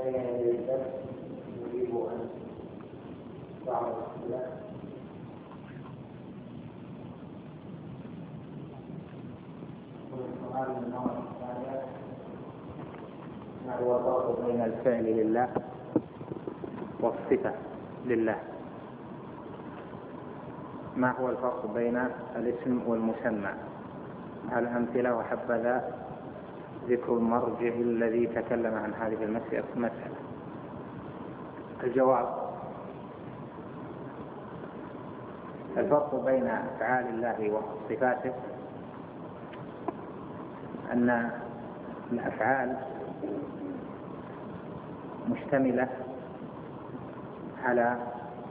بين يدي الدرس يريد أن بعض الأسئلة. والسؤال من النوع الثاني: ما هو الفرق بين الفعل لله والصفة لله؟ ما هو الفرق بين الاسم والمسمى؟ الأمثلة وحبذا ذكر المرجع الذي تكلم عن هذه المسألة. الجواب: الفرق بين أفعال الله وصفاته أن الأفعال مشتملة على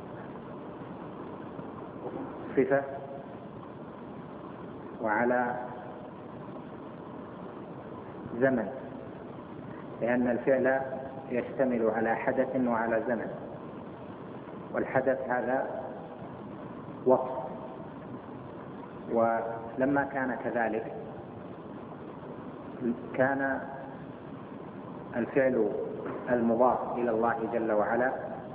صفة وعلى زمن، لأن الفعل يشتمل على حدث وعلى زمن، والحدث هذا وصف. ولما كان كذلك كان الفعل المضاف إلى الله جل وعلا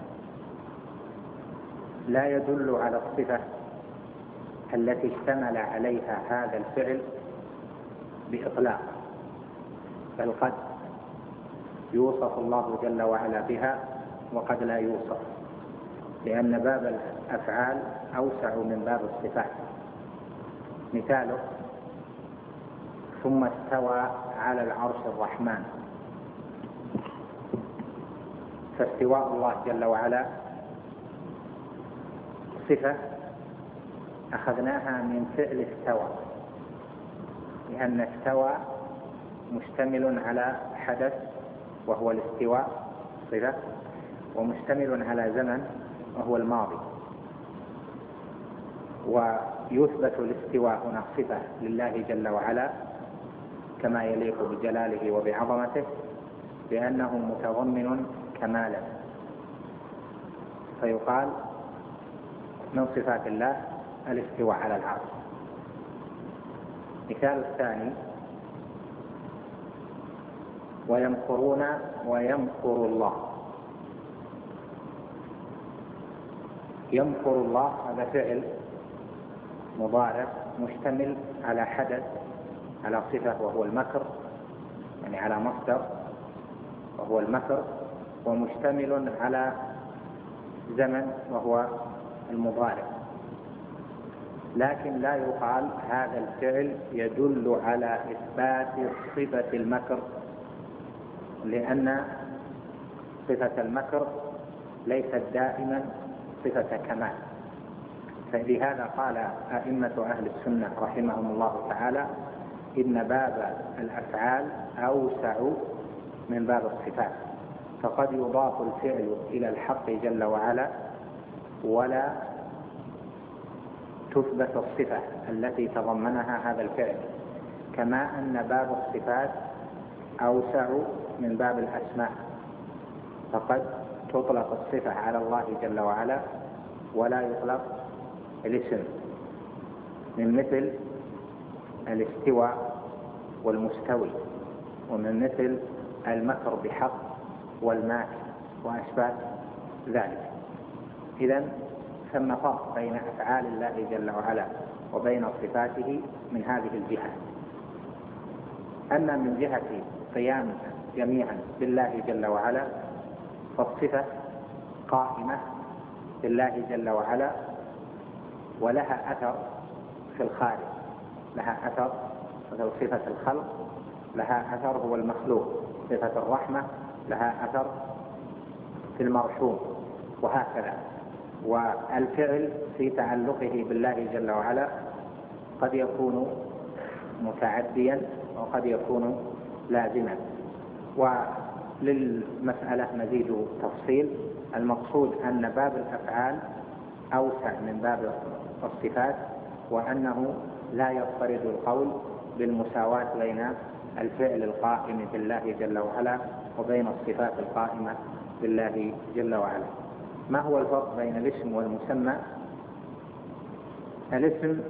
لا يدل على الصفة التي اشتمل عليها هذا الفعل بإطلاق، بل قد يوصف الله جل وعلا بها وقد لا يوصف، لأن باب الأفعال أوسع من باب الصفات. مثاله: ثم استوى على العرش الرحمن. فاستواء الله جل وعلا صفة أخذناها من فعل استوى، لأن استوى مشتمل على حدث وهو الاستواء صفة، ومشتمل على زمن وهو الماضي. ويثبت الاستواء هنا صفة لله جل وعلا كما يليق بجلاله وبعظمته، لأنه متضمن كمالا، فيقال من صفات الله الاستواء على العرش. مثال الثاني: ويمكرون ويمكر الله. يمكر الله هذا فعل مضارع مشتمل على حدث، على صفة وهو المكر، يعني على مصدر وهو المكر، ومشتمل على زمن وهو المضارع. لكن لا يقال هذا الفعل يدل على إثبات صفة المكر، لأن صفة المكر ليست دائما صفة كمال. فلهذا قال أئمة أهل السنة رحمهم الله تعالى: إن باب الأفعال أوسع من باب الصفات، فقد يضاف الفعل إلى الحق جل وعلا ولا تثبت الصفة التي تضمنها هذا الفعل، كما أن باب الصفات أوسع من باب الأسماء، فقد تطلق الصفة على الله جل وعلا ولا يطلق الاسم، من مثل الاستواء والمستوي، ومن مثل المكر بحق والماكر وأشباه ذلك. إذن ثم فرق بين أفعال الله جل وعلا وبين صفاته من هذه الجهة. أما من جهة قيامنا جميعا بالله جل وعلا فالصفة قائمة بالله جل وعلا ولها أثر في الخارج، لها أثر مثل صفة الخلق، لها أثر هو المخلوق، صفة الرحمة لها أثر في المرحوم، وهكذا. والفعل في تعلقه بالله جل وعلا قد يكون متعديا وقد يكون لازما. وللمسألة مزيد تفصيل. المقصود أن باب الأفعال أوسع من باب الصفات، وأنه لا يضطرد القول بالمساواة بين الفعل القائم بالله جل وعلا وبين الصفات القائمة بالله جل وعلا. ما هو الفرق بين الاسم والمسمى؟ الاسم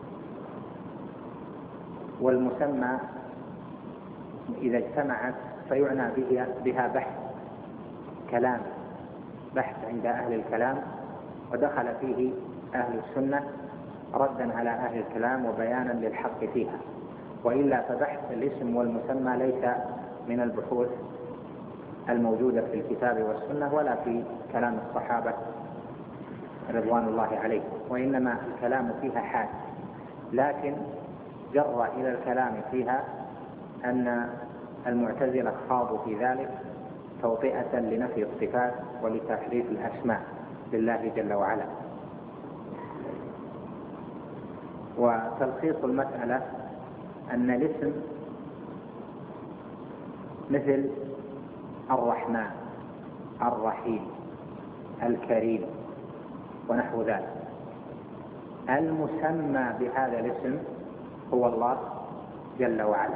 والمسمى إذا اجتمعت فيعنى بها بحث كلام، بحث عند أهل الكلام، ودخل فيه أهل السنة ردا على أهل الكلام وبيانا للحق فيها. وإلا فبحث الاسم والمسمى ليس من البحوث الموجودة في الكتاب والسنة ولا في كلام الصحابة رضوان الله عليهم، وإنما الكلام فيها حاد، لكن جر إلى الكلام فيها أن المعتزلة خاضوا في ذلك توطئة لنفي الصفات ولتحريف الأسماء لله جل وعلا. وتلخيص المسألة أن الاسم مثل الرحمن، الرحيم، الكريم ونحو ذلك. المسمى بهذا الاسم هو الله جل وعلا.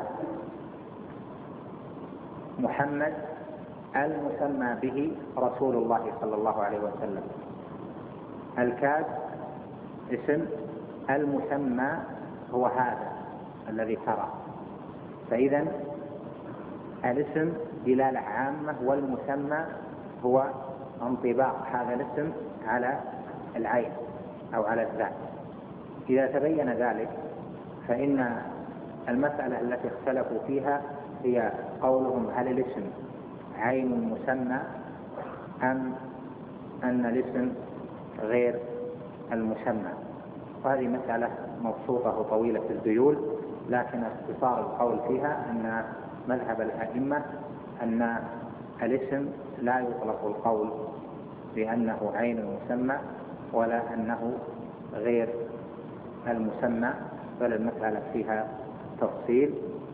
محمد المسمى به رسول الله صلى الله عليه وسلم. الكاذب اسم، المسمى هو هذا الذي ترى. فإذا الاسم دلالة عامة، والمسمى هو انطباق هذا الاسم على العين أو على الذات. إذا تبين ذلك فإن المسألة التي اختلفوا فيها هي قولهم هل الاسم عين مسمى أم أن الاسم غير المسمى. وهذه مسألة مبسوطة وطويلة الذيول، لكن اختصار القول فيها أن مذهب الأئمة أن الاسم لا يطلق القول بأنه عين المسمى ولا أنه غير المسمى، بل المسألة فيها تفصيل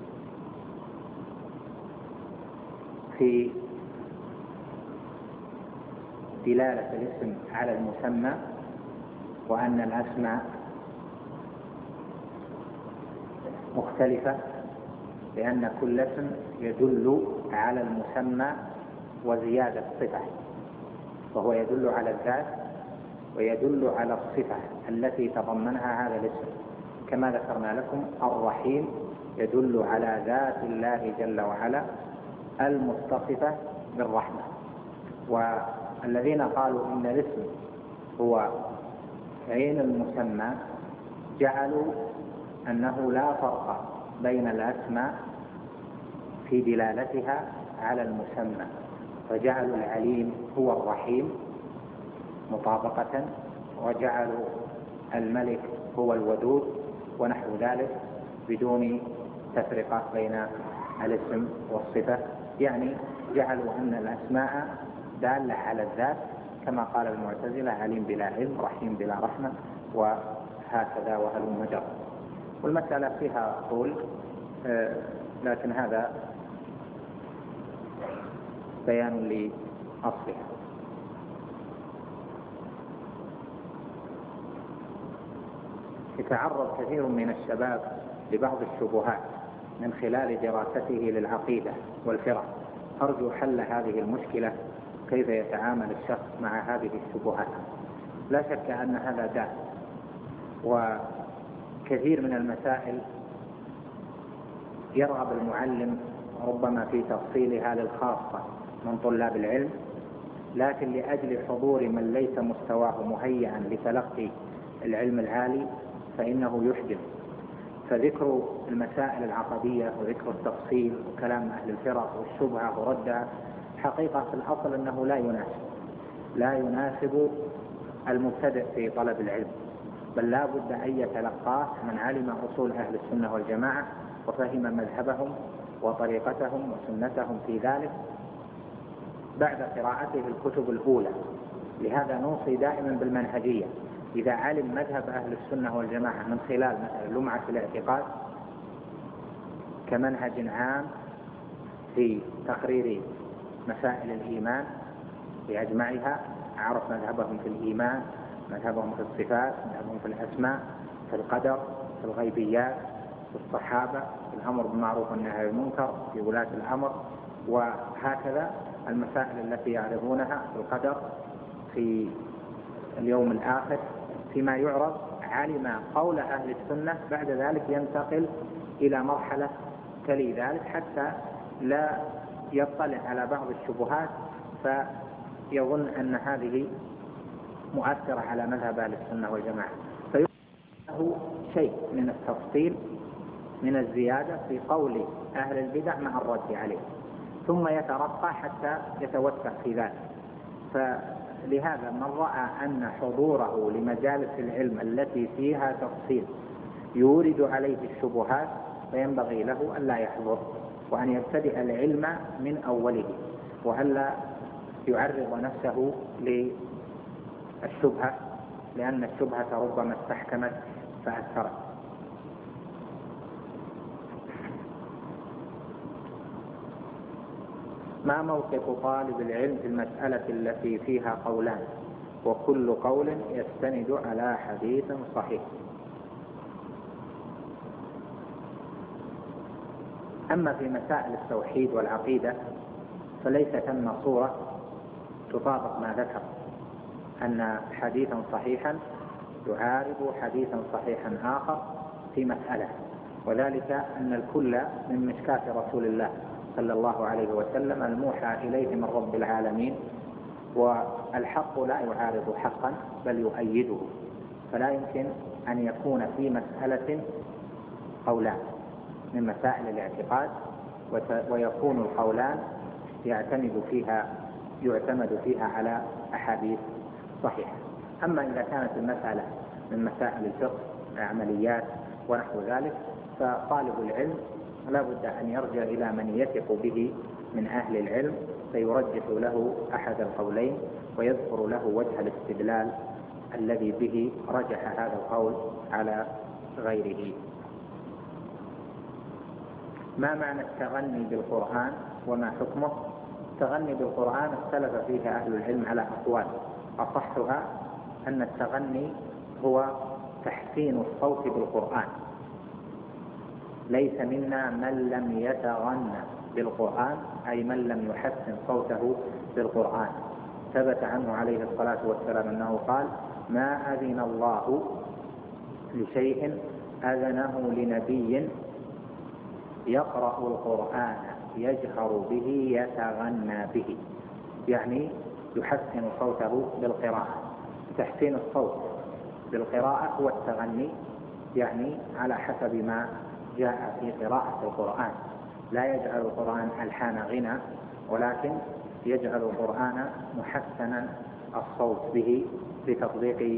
في دلالة الاسم على المسمى، وأن الأسماء مختلفة لأن كل اسم يدل على المسمى وزيادة صفة، وهو يدل على الذات ويدل على الصفة التي تضمنها هذا الاسم. كما ذكرنا لكم الرحيم يدل على ذات الله جل وعلا المتصفة بالرحمة. والذين قالوا إن الاسم هو عين المسمى جعلوا أنه لا فرق بين الأسماء في دلالتها على المسمى، فجعلوا العليم هو الرحيم مطابقة، وجعلوا الملك هو الودود ونحو ذلك بدون تفرقة بين الاسم والصفة. يعني جعلوا أن الأسماء دالة على الذات كما قال المعتزلة عليم بلا علم، رحيم بلا رحمة، وهكذا وهلم جرا. والمسألة فيها طول، لكن هذا بيان لأصلها. يتعرض كثير من الشباب لبعض الشبهات من خلال دراسته للعقيدة والفرق. أرجو حل هذه المشكلة، كيف يتعامل الشخص مع هذه الشبهات. لا شك أن هذا داء، وكثير من المسائل يرغب المعلم ربما في تفصيلها للخاصة من طلاب العلم، لكن لأجل حضور من ليس مستواه مهيئا لتلقي العلم العالي فإنه يحجم. فذكر المسائل العقدية وذكر التفصيل وكلام أهل الفرق والشبهة وردها حقيقة في الأصل أنه لا يناسب المبتدئ في طلب العلم، بل لا بد أن يتلقاه من علم أصول أهل السنة والجماعة وفهم مذهبهم وطريقتهم وسنتهم في ذلك بعد قراءته الكتب الأولى. لهذا نوصي دائما بالمنهجية. إذا علم مذهب أهل السنة والجماعة من خلال مثلا لمعة الاعتقاد كمنهج عام في تقرير مسائل الإيمان بأجمعها، عرف مذهبهم في الإيمان، مذهبهم في الصفات، مذهبهم في الأسماء، في القدر، في الغيبيات، في الصحابة، في الأمر بالمعروف والنهي عن المنكر، في ولاة الأمر، وهكذا المسائل التي يعرفونها في القدر، في اليوم الآخر، فيما يعرض علم قول أهل السنة. بعد ذلك ينتقل إلى مرحلة تلي ذلك حتى لا يطلع على بعض الشبهات فيظن أن هذه مؤثرة على مذهب أهل السنة والجماعة، فيقول شيء من التفصيل من الزيادة في قول أهل البدع مع الرد عليه، ثم يترقى حتى يتوسع في ذلك. فلهذا من رأى أن حضوره لمجالس العلم التي فيها تفصيل يورد عليه الشبهات فينبغي له ألا يحضر، وأن يبتدئ العلم من أوله، وألا يعرض نفسه للشبهة، لأن الشبهة ربما استحكمت فأثرت. ما موقف طالب العلم في المسألة التي فيها قولان وكل قول يستند على حديث صحيح؟ أما في مسائل التوحيد والعقيدة فليس ثم صورة تطابق ما ذكر، أن حديثا صحيحا يعارض حديثا صحيحا آخر في مسألة، وذلك أن الكل من مشكاة رسول الله صلى الله عليه وسلم الموحى إليه من رب العالمين، والحق لا يعارض حقا بل يؤيده، فلا يمكن أن يكون في مسألة قولان من مسائل الاعتقاد ويكون القولان يعتمد فيها على أحاديث صحيحة. أما إذا كانت المسألة من مسائل الفقه عمليات ونحو ذلك فطالب العلم لا بد أن يرجع إلى من يثق به من أهل العلم فيرجح له أحد القولين ويذكر له وجه الاستدلال الذي به رجح هذا القول على غيره. ما معنى التغني بالقرآن وما حكمه؟ التغني بالقرآن اختلف فيها أهل العلم على أقوال، أصحها أن التغني هو تحسين الصوت بالقرآن، ليس منا من لم يتغنى بالقرآن أي من لم يحسن صوته بالقرآن. ثبت عنه عليه الصلاة والسلام أنه قال: ما أذن الله لشيء أذنه لنبي يقرأ القرآن يجهر به يتغنى به، يعني يحسن صوته بالقراءة. تحسين الصوت بالقراءة هو التغني، يعني على حسب ما جاء في قراءة القرآن، لا يجعل القرآن ألحان غنى، ولكن يجعل القرآن محسنا الصوت به بتطبيق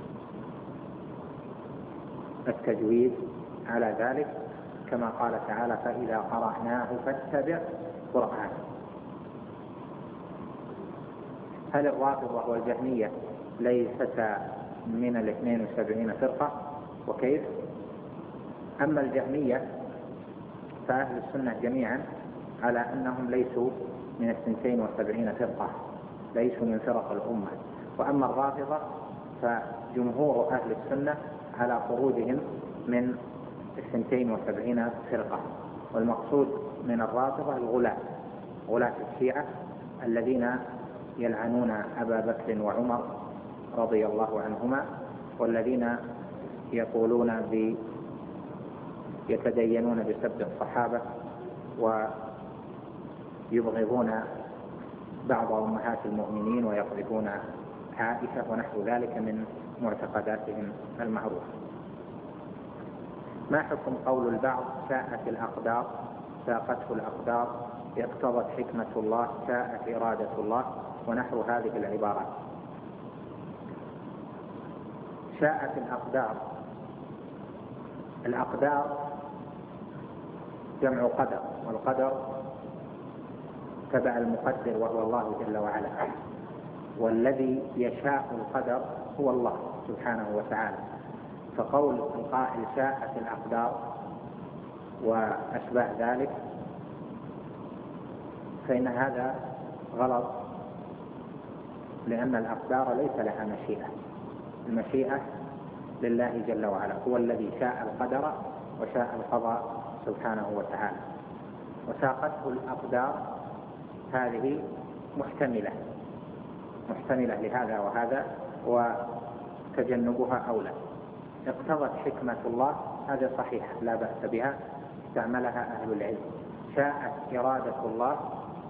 التجويد على ذلك، كما قال تعالى: فإذا قرأناه فاتبع قرآنه. هل الرافضة والجهمية ليستا من 72 فرقة وكيف؟ أما الجهمية فأهل السنة جميعا على أنهم ليسوا من 72 فرقة، ليسوا من فرق الأمة. وأما الرافضة فجمهور أهل السنة على خروجهم من 72 فرقة، والمقصود من الرافضة غلاة الشيعة الذين يلعنون أبا بكر وعمر رضي الله عنهما، والذين يتدينون بسب الصحابة ويبغضون بعض أمهات المؤمنين ويقذفون عائشة ونحو ذلك من معتقداتهم المعروفة. ما حكم قول البعض: شاءت الأقدار ساقته الأقدار اقتضت حكمة الله شاءت إرادة الله ونحو هذه العبارات؟ شاءت الأقدار جمع قدر، والقدر تبع المقدر وهو الله جل وعلا، والذي يشاء القدر هو الله سبحانه وتعالى. فقول القائل شاءت الأقدار وأشباه ذلك فإن هذا غلط، لأن الأقدار ليس لها مشيئة، المشيئة لله جل وعلا، هو الذي شاء القدر وشاء القضاء سبحانه وتعالى. وساقته الأقدار هذه محتملة لهذا وهذا، وتجنبها أولى. اقتضت حكمة الله هذا صحيح لا بأس بها، استعملها أهل العلم. شاءت إرادة الله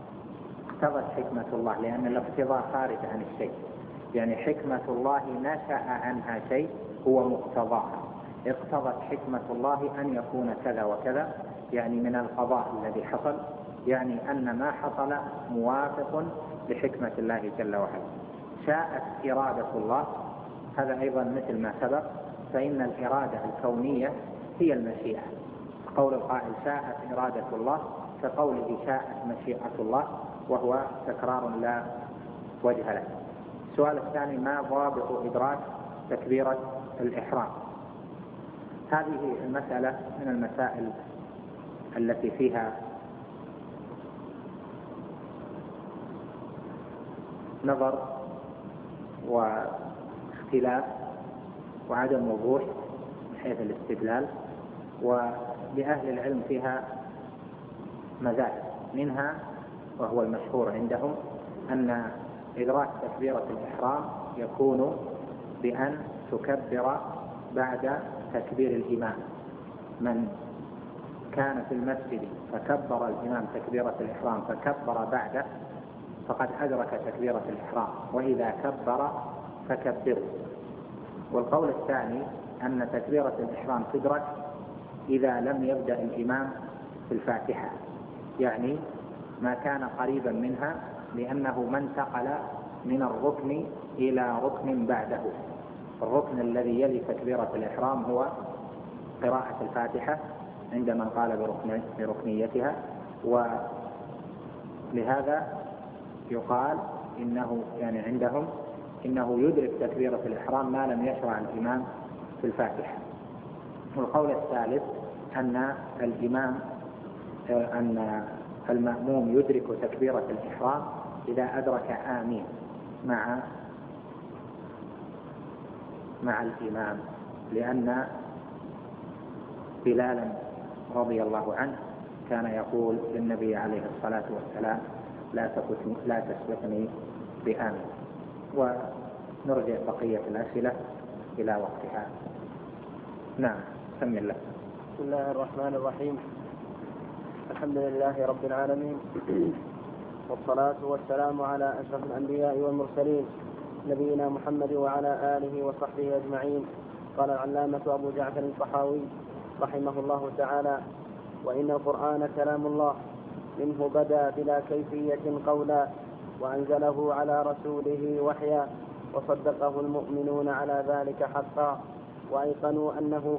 اقتضت حكمة الله، لأن الاقتضاء خارج عن الشيء، يعني حكمة الله نشأ عنها شيء هو مقتضاها. اقتضت حكمة الله أن يكون كذا وكذا، يعني من القضاء الذي حصل، يعني أن ما حصل موافق لحكمة الله جل وعلا. شاءت إرادة الله، هذا أيضا مثل ما سبق، فإن الإرادة الكونية هي المشيئة. قول القائل شاءت إرادة الله كقوله شاءت مشيئة الله، وهو تكرار لا وجه له. السؤال الثاني: ما ضابط إدراك تكبيرة الإحرام؟ هذه المسألة من المسائل التي فيها نظر واختلاف وعدم وضوح من حيث الاستدلال، ولأهل العلم فيها مذاهب، منها وهو المشهور عندهم أن إدراك تكبيرة الإحرام يكون بأن تكبر بعد تكبير الإمام. من كان في المسجد فكبر الإمام تكبيرة الإحرام فكبر بعده فقد أدرك تكبيرة الإحرام، وإذا كبر فكبروا. والقول الثاني أن تكبيرة الإحرام تدرك إذا لم يبدأ الإمام في الفاتحة، يعني ما كان قريبا منها، لأنه ما انتقل من الركن إلى ركن بعده. الركن الذي يلي تكبيرة الإحرام هو قراءة الفاتحة عند من قال بركنيتها، ولهذا يقال إنه يعني عندهم إنه يدرك تكبيرة الإحرام ما لم يشرع الإمام في الفاتحة. والقول الثالث أن المأموم يدرك تكبيرة الإحرام إذا أدرك آمين مع الإمام، لأن بلالا رضي الله عنه كان يقول للنبي عليه الصلاة والسلام لا تسبقني بآمين. ونرجع بقية الأسئلة إلى وقتها. نعم، سم الله. بسم الله الرحمن الرحيم. الحمد لله رب العالمين، والصلاة والسلام على أشرف الأنبياء والمرسلين نبينا محمد وعلى آله وصحبه أجمعين. قال العلامة أبو جعفر الطحاوي رحمه الله تعالى: وإن القرآن كلام الله، منه بدا بلا كيفية قولا، وأنزله على رسوله وحيا، وصدقه المؤمنون على ذلك حقا، وأيقنوا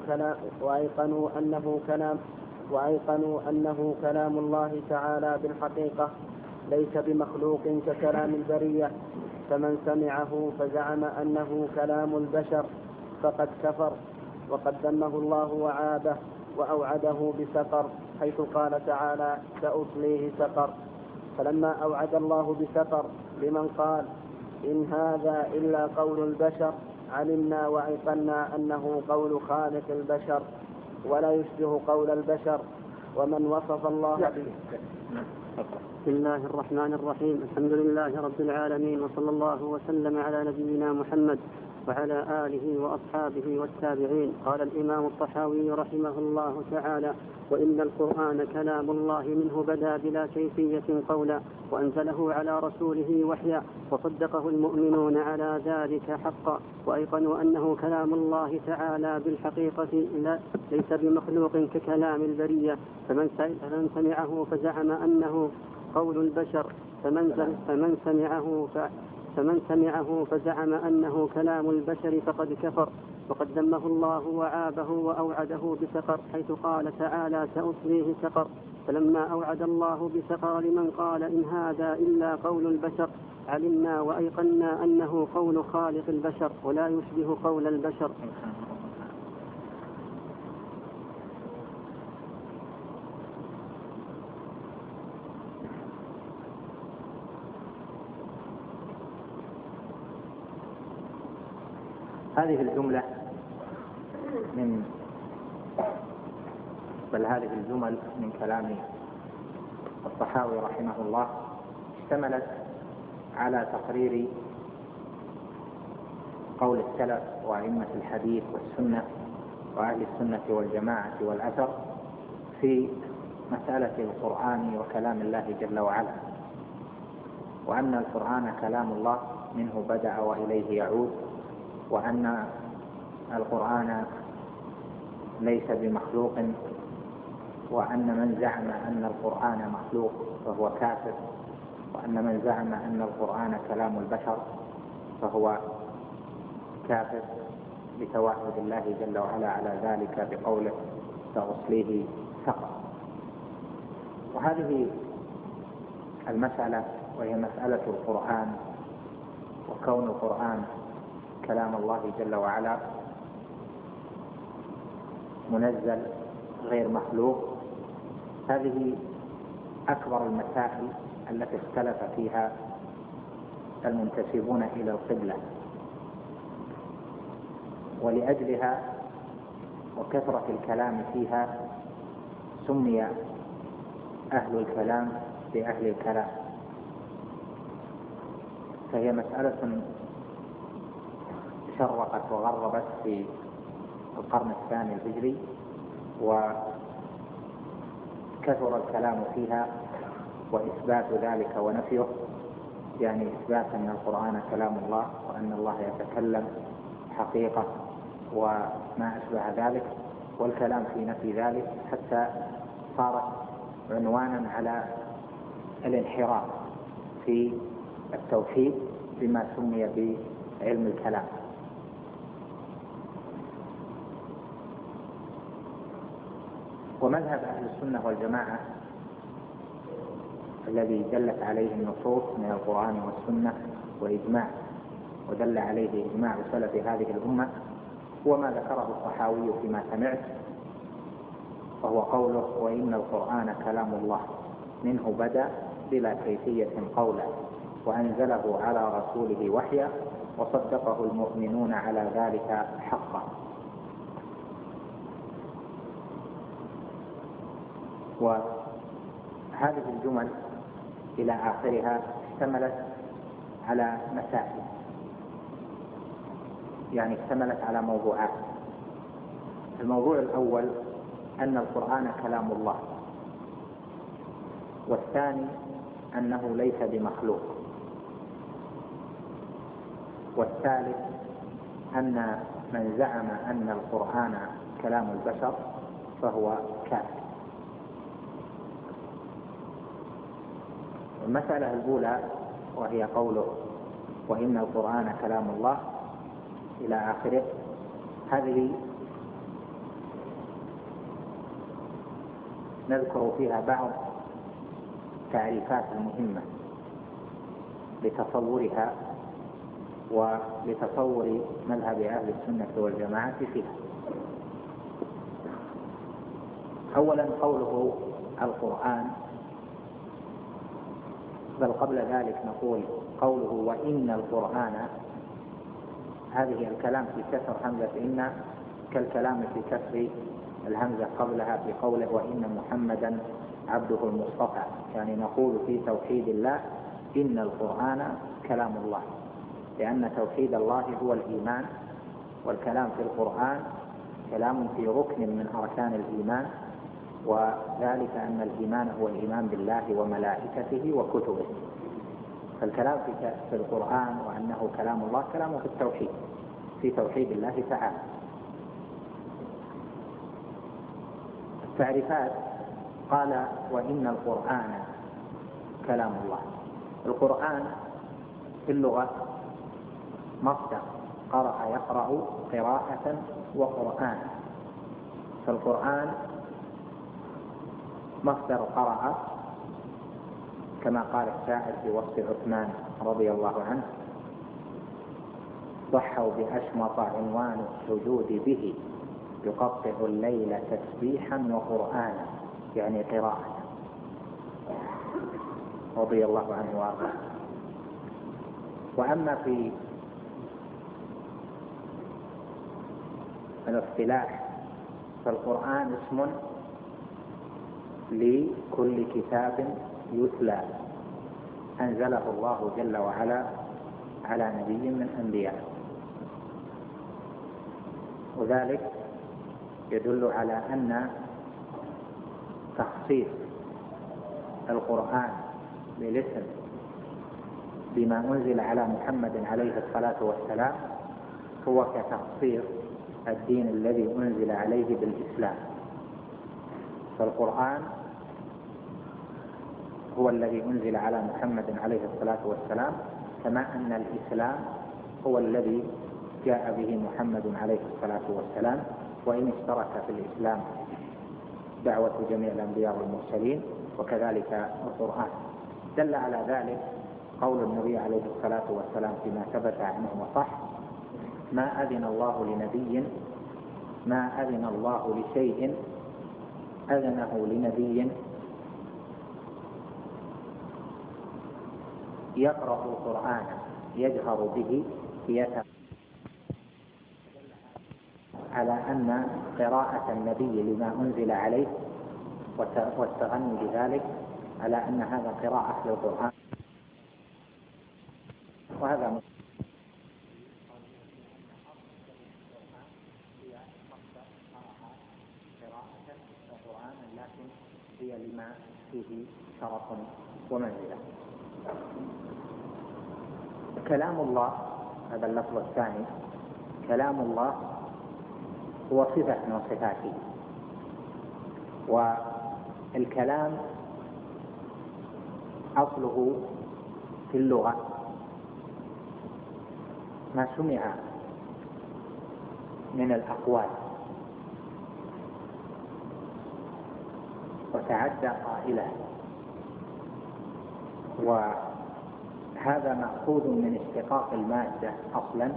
أنه كلام الله تعالى بالحقيقة، ليس بمخلوق ككلام البرية. فمن سمعه فزعم أنه كلام البشر فقد كفر، وقد ذمه الله وعابه وأوعده بسقر، حيث قال تعالى: سأصليه سقر. فلما أوعد الله بسقر لمن قال إن هذا إلا قول البشر، علمنا وأيقنا أنه قول خالق البشر ولا يشبه قول البشر. ومن وصف الله به. بسم الله الرحمن الرحيم. الحمد لله رب العالمين، وصلى الله وسلم على نبينا محمد وعلى آله وأصحابه والتابعين. قال الإمام الطحاوي رحمه الله تعالى: وإن القرآن كلام الله، منه بدا بلا كيفية قولا، وأنزله على رسوله وحيا، وصدقه المؤمنون على ذلك حقا، وأيقنوا أنه كلام الله تعالى بالحقيقة، ليس بمخلوق ككلام البرية. فمن سمعه فزعم أنه قول البشر، فمن سمعه فزعم أنه كلام البشر فقد كفر، وقد ذمه الله وعابه وأوعده بسقر، حيث قال تعالى: سأصليه سقر. فلما أوعد الله بسقر لمن قال إن هذا إلا قول البشر، علمنا وأيقنا أنه قول خالق البشر ولا يشبه قول البشر. هذه الجملة هذه الجمل من كلام الطحاوي رحمه الله اشتملت على تقرير قول السلف وأئمة الحديث والسنة وأهل السنة والجماعة والأثر في مسألة القرآن وكلام الله جل وعلا. وأن القرآن كلام الله منه بدأ وإليه يعود، وأن القرآن ليس بمخلوق، وأن من زعم أن القرآن مخلوق فهو كافر، وأن من زعم أن القرآن كلام البشر فهو كافر بتوحد الله جل وعلا على ذلك بقوله سأصليه سقر. وهذه المسألة وهي مسألة القرآن وكون القرآن كلام الله جل وعلا منزل غير مخلوق، هذه أكبر المسائل التي اختلف فيها المنتسبون إلى القبلة، ولأجلها وكثرة الكلام فيها سمي أهل الكلام بأهل الكلام. فهي مسألة شرقت وغربت في القرن الثاني الهجري، وكثر الكلام فيها وإثبات ذلك ونفيه، يعني إثبات أن القرآن كلام الله وأن الله يتكلم حقيقة وما أشبه ذلك، والكلام في نفي ذلك، حتى صارت عنوانا على الانحراف في التوحيد بما سمي بعلم الكلام. ومذهب أهل السنة والجماعة الذي دلت عليه النصوص من القرآن والسنة وإجماع، ودل عليه إجماع سلف هذه الأمة، هو ما ذكره الطحاوي فيما سمعت، وهو قوله وإن القرآن كلام الله منه بدأ بلا كيفية قولا، وأنزله على رسوله وحيا، وصدقه المؤمنون على ذلك حقا. وهذه الجمل إلى آخرها اشتملت على مسائل، يعني اشتملت على موضوعات. الموضوع الأول أن القرآن كلام الله، والثاني أنه ليس بمخلوق، والثالث أن من زعم أن القرآن كلام البشر فهو كافر. المسألة الأولى وهي قوله وإن القرآن كلام الله إلى آخره، هذه نذكر فيها بعض تعريفات مهمة لتصورها ولتصور مذهب أهل السنة والجماعة فيها. أولا قوله القرآن، بل قبل ذلك نقول قوله وإن القرآن، هذه الكلام في كسر همزة إن كالكلام في كسر الهمزة قبلها في قوله وإن محمدا عبده المصطفى، يعني نقول في توحيد الله إن القرآن كلام الله، لأن توحيد الله هو الإيمان، والكلام في القرآن كلام في ركن من أركان الإيمان، وذلك أن الإيمان هو الإيمان بالله وملائكته وكتبه. فالكلام في القرآن وأنه كلام الله كلامه في التوحيد، في توحيد الله تعالى. التعريفات قال وإن القرآن كلام الله. القرآن في اللغة مصدر قرأ يقرأ قراءة وقرآن، فالقرآن مصدر قرأ، كما قال الشاعر في وصف عثمان رضي الله عنه ضحوا بأشمط عنوان السجود به يقطع الليل تسبيحا وقرآنا، يعني قراءة، رضي الله عنه وارضاه. وأما في الاصطلاح فالقرآن اسم لكل كتاب يتلى أنزله الله جل وعلا على نبي من أنبيائه، وذلك يدل على أن تخصيص القرآن بالاسم بما أنزل على محمد عليه الصلاة والسلام هو كتخصيص الدين الذي أنزل عليه بالإسلام. فالقرآن هو الذي أنزل على محمد عليه الصلاة والسلام، كما أن الإسلام هو الذي جاء به محمد عليه الصلاة والسلام، وإن اشترك في الإسلام دعوة جميع الأنبياء والمرسلين وكذلك القرآن. دل على ذلك قول النبي عليه الصلاة والسلام فيما ثبت عنه وصح: ما أذن الله لشيء أذنه لنبي يقرأ القرآن يجهر به على أن قراءة النبي لما أنزل عليه والتغني بذلك على أن هذا قراءة للقرآن، وهذا لكن هي لما فيه شرف ومنزلة. كلام الله، هذا اللفظ الثاني، كلام الله هو صفة من صفاته. والكلام أصله في اللغة ما سمع من الأقوال وتعدى قائله، وهذا مأخوذ من اشتقاق المادة أصلا،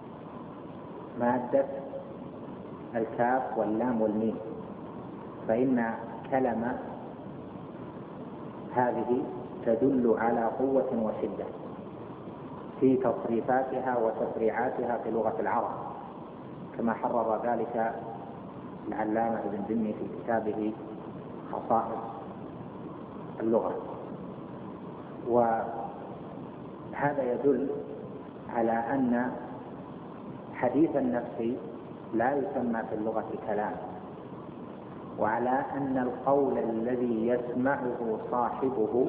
مادة الكاف واللام والميم، فإن كلمة هذه تدل على قوة وشدة في تصريفاتها وتفريعاتها في لغة العرب، كما حرر ذلك العلامة ابن جني في كتابه خصائص اللغة. وهذا يدل على أن حديث النفس لا يسمى في اللغة كلام، وعلى أن القول الذي يسمعه صاحبه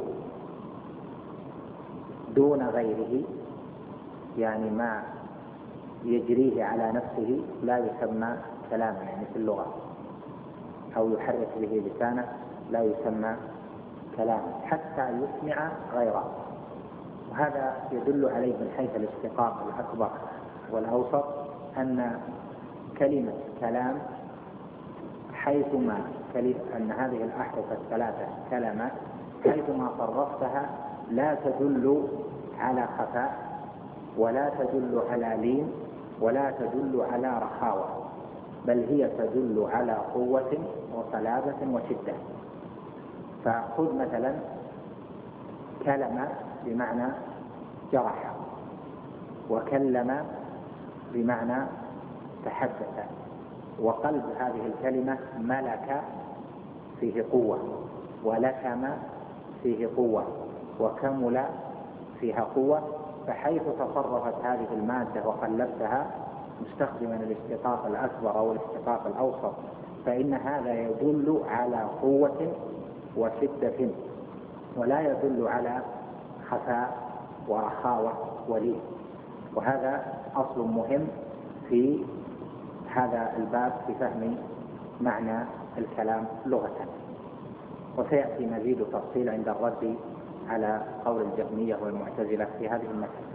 دون غيره، يعني ما يجريه على نفسه، لا يسمى كلاما يعني في اللغة، أو يحرك به لسانه لا يسمى كلاما حتى يسمع غيره. وهذا يدل عليه من حيث الاشتقاق الأكبر والأوسط أن كلمة كلام حيثما أن هذه الأحرف الثلاثة كلمات حيثما صرفتها لا تدل على خفاء، ولا تدل على لين، ولا تدل على رخاوة، بل هي تدل على قوة وصلابة وشدة. فخذ مثلا كلمة بمعنى جرح، وكلم بمعنى تحدث، وقلب هذه الكلمة ملك فيه قوة، ولكم فيه قوة، وكمل فيها قوة. فحيث تصرفت هذه المادة وقلبتها مستخدما الاشتقاق الأكبر أو الاشتقاق الأوسط، فإن هذا يدل على قوة وشدة، ولا يدل على خفاء ورخاوة ولين. وهذا أصل مهم في هذا الباب في فهم معنى الكلام لغة. وسيأتي مزيد تفصيل عند الرد على قول الجهمية والمعتزلة في هذه المسألة.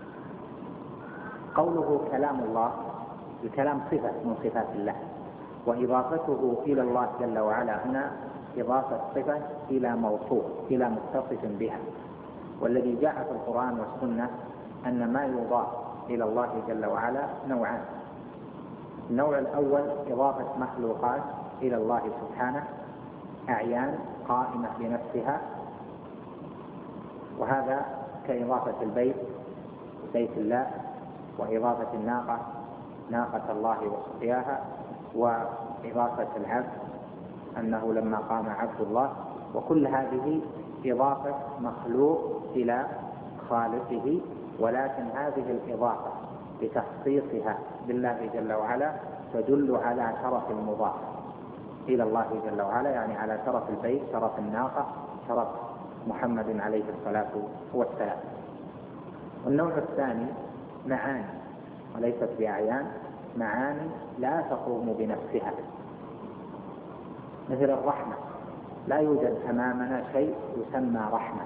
قوله كلام الله، الكلام صفة من صفات الله، وإضافته إلى الله جل وعلا هنا إضافة صفة إلى موصوف، إلى متصف بها. والذي جاء في القرآن والسنة أن ما يضاف إلى الله جل وعلا نوعان: النوع الأول إضافة مخلوقات إلى الله سبحانه، أعيان قائمة بنفسها، وهذا كإضافة البيت بيت الله، وإضافة الناقة ناقة الله وسقياها، وإضافة العبد أنه لما قام عبد الله. وكل هذه إضافة مخلوق إلى خالقه، ولكن هذه الإضافة بتخصيصها بالله جل وعلا تدل على شرف المضاف إلى الله جل وعلا، يعني على شرف البيت، شرف الناقة، شرف محمد عليه الصلاة والسلام. والنوع الثاني معاني وليست بأعيان، معاني لا تقوم بنفسها، مثل الرحمة. لا يوجد أمامنا شيء يسمى رحمة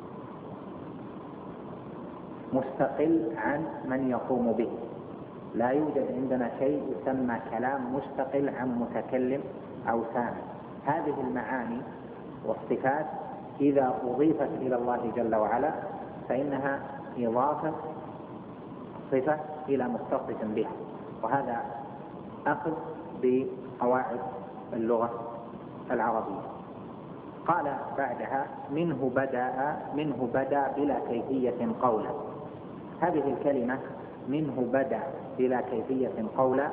مستقل عن من يقوم به، لا يوجد عندنا شيء يسمى كلام مستقل عن متكلم أو سامع. هذه المعاني والصفات إذا أضيفت إلى الله جل وعلا فإنها إضافة صفة إلى متصف بها، وهذا أخذ بقواعد اللغة العربية. قال بعدها منه بدأ بلا كيفية قولا. هذه الكلمة منه بدأ بلا كيفية قولا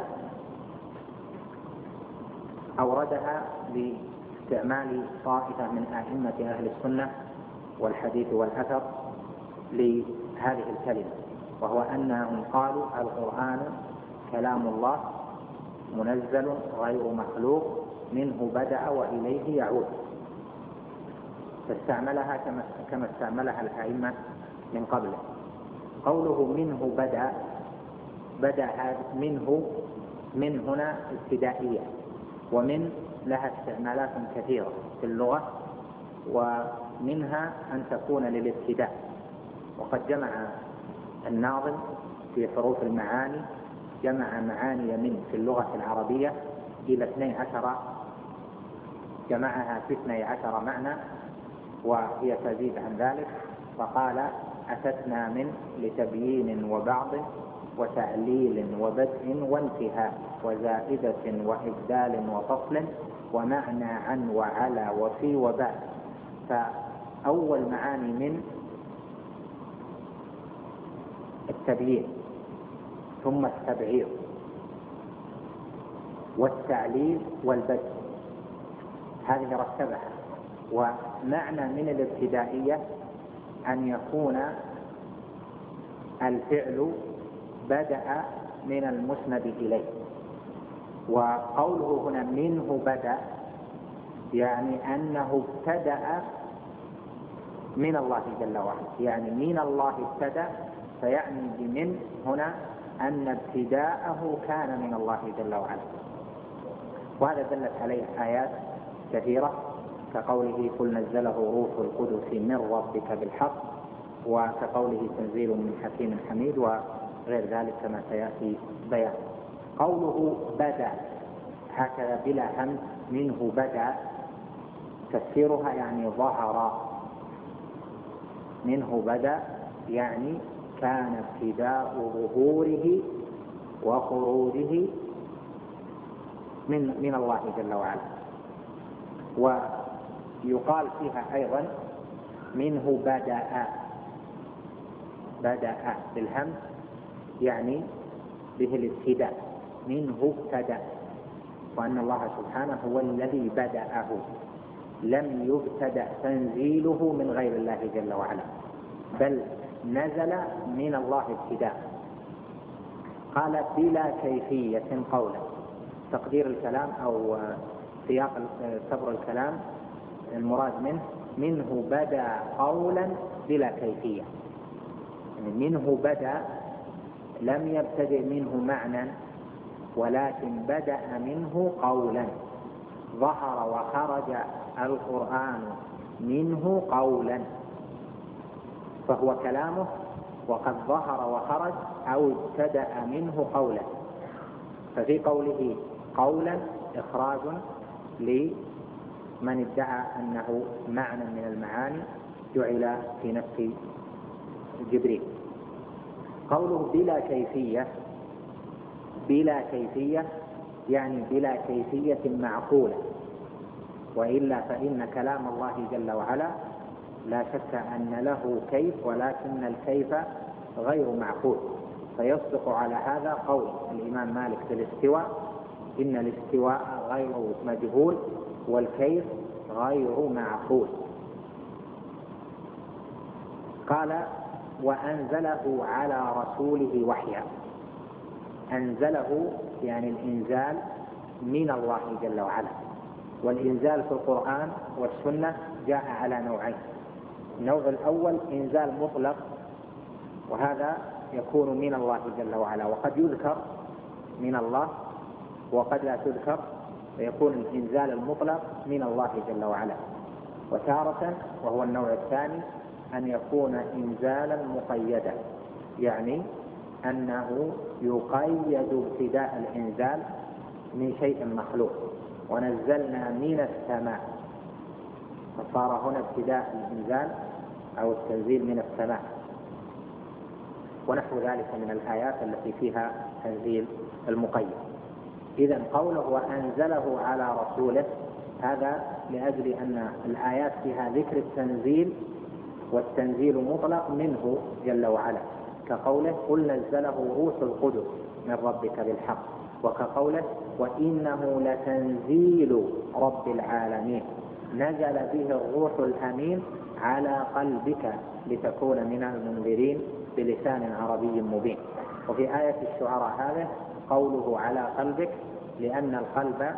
أوردها لاستعمال طائفة من أئمة أهل السنة والحديث والأثر لهذه الكلمة، وهو أنهم قالوا القرآن كلام الله منزل غير مخلوق منه بدأ وإليه يعود، فاستعملها كما استعملها الأئمة من قبله. قوله منه بدأ منه من هنا ابتدائية، ومن لها استعمالات كثيرة في اللغة، ومنها أن تكون للابتداء. وقد جمع الناظم في حروف المعاني جمع معاني من في اللغة العربية إلى 12، جمعها في 12 معنى، وهي تزيد عن ذلك، فقال أتتنا من لتبيين وبعض وتعليل وبدء وانتهاء وزائدة وإبدال وفصل ومعنى عن وعلى وفي وبعد. فأول معاني من التبيين، ثم التبعير والتعليل والبدء، هذه رتبها. ومعنى من الابتدائية أن يكون الفعل بدأ من المسند إليه. وقوله هنا منه بدأ يعني أنه ابتدأ من الله جل وعلا، يعني من الله ابتدأ، فيعني بمن هنا أن ابتداءه كان من الله جل وعلا. وهذا دلت عليه آيات كثيرة كقوله قل نزله روح القدس من ربك بالحق، وكقوله تنزيل من حكيم حميد، وغير ذلك كما سيأتي بيان. قوله بدأ هكذا بلا همز منه بدأ تفسيرها يعني ظهر، منه بدأ يعني كان ابتداء ظهوره وخروجه من الله جل وعلا. ويقال فيها أيضا منه بدأ بالهمز يعني به الابتداء، منه ابتدأ، وأن الله سبحانه هو الذي بدأه، لم يبتدأ تنزيله من غير الله جل وعلا، بل نزل من الله ابتداء. قال بلا كيفية قولا، تقدير الكلام أو سياق صبر الكلام المراد منه بدأ قولا بلا كيفية، يعني منه بدأ لم يبتدئ منه معنى، ولكن بدأ منه قولا، ظهر وخرج القرآن منه قولا، فهو كلامه وقد ظهر وخرج أو ابتدأ منه قولا. ففي قوله قولا إخراج لمن ادعى أنه معنى من المعاني جعل في نفس جبريل. قوله بلا كيفية يعني بلا كيفية معقولة، وإلا فإن كلام الله جل وعلا لا شك أن له كيف، ولكن الكيف غير معقول، فيصدق على هذا قول الإمام مالك بالاستواء، إن الاستواء غير مجهول والكيف غير معقول. قال وأنزله على رسوله وحيا، أنزله يعني الإنزال من الله جل وعلا. والإنزال في القرآن والسنة جاء على نوعين: النوع الأول إنزال مطلق وهذا يكون من الله جل وعلا، وقد يذكر من الله وقد لا تذكر، فيكون الإنزال المطلق من الله جل وعلا. وتارة، وهو النوع الثاني، أن يكون إنزالا مقيدا، يعني أنه يقيد ابتداء الإنزال من شيء مخلوق، ونزلنا من السماء، فصار هنا ابتداء الإنزال أو التنزيل من السماء، ونحو ذلك من الآيات التي فيها تنزيل المقيد. إذن قوله وأنزله على رسوله هذا لأجل أن الآيات فيها ذكر التنزيل، والتنزيل مطلق منه جل وعلا، كقوله قل نزله روح القدس من ربك بالحق، وكقوله وإنه لتنزيل رب العالمين نزل به الروح الأمين على قلبك لتكون من المنذرين بلسان عربي مبين. وفي آية الشعراء هذا قوله على قلبك، لأن القلب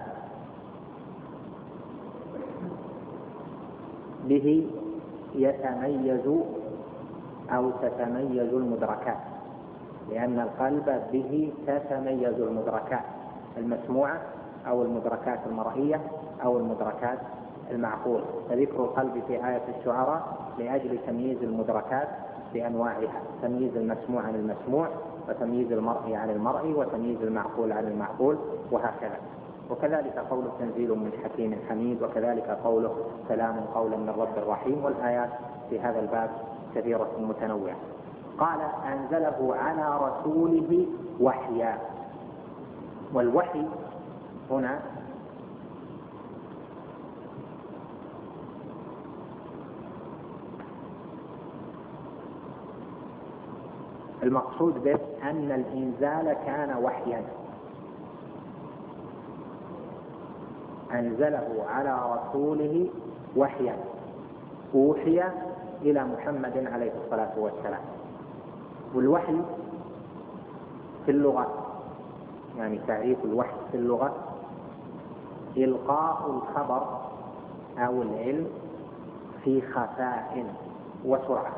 به يتميز أو تتميز المدركات، لأن القلب به تتميز المدركات المسموعة أو المدركات المرئية أو المدركات المعقولة. فذكر القلب في آية الشعراء لأجل تمييز المدركات بأنواعها، تمييز المسموع عن المسموع، وتمييز المرئي عن المرئي، وتمييز المعقول عن المعقول، وهكذا. وكذلك قوله تنزيل من حكيم حميد، وكذلك قوله سلام قولا من رب رحيم. والآيات في هذا الباب كثيرة متنوعة. قال أنزله على رسوله وحيا، والوحي هنا المقصود به أن الإنزال كان وحيا، أنزله على رسوله وحيا، أوحي إلى محمد عليه الصلاة والسلام. والوحي في اللغة، يعني تعريف الوحي في اللغة إلقاء الخبر أو العلم في خفاء وسرعة،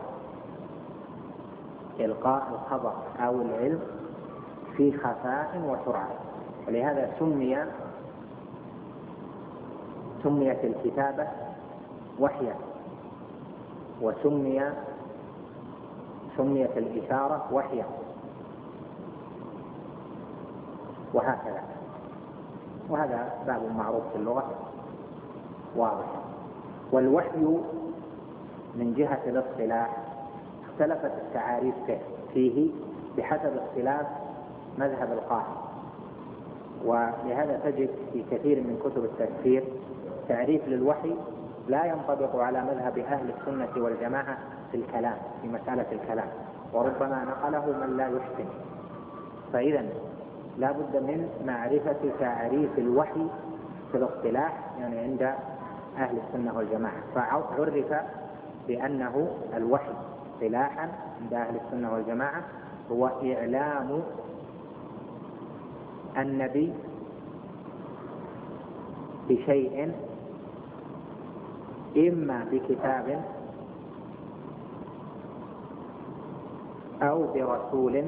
إلقاء الخبر أو العلم في خفاء وسرعة. ولهذا سميت الكتابة وحيا، وسميت الإشارة وحيا، وهكذا. وهذا باب معروف في اللغة واضح. والوحي من جهة الاصطلاح اختلفت التعاريف فيه بحسب اختلاف مذهب القائل، ولهذا تجد في كثير من كتب التفسير تعريف للوحي لا ينطبق على مذهب أهل السنة والجماعة في الكلام، في مسألة الكلام، وربما نقله من لا يحسن. فإذا لا بد من معرفة تعريف الوحي في الاصطلاح، يعني عند أهل السنة والجماعة. فعرف بأنه الوحي اصطلاحا عند أهل السنة والجماعة هو إعلام النبي بشيء إما بكتاب أو برسول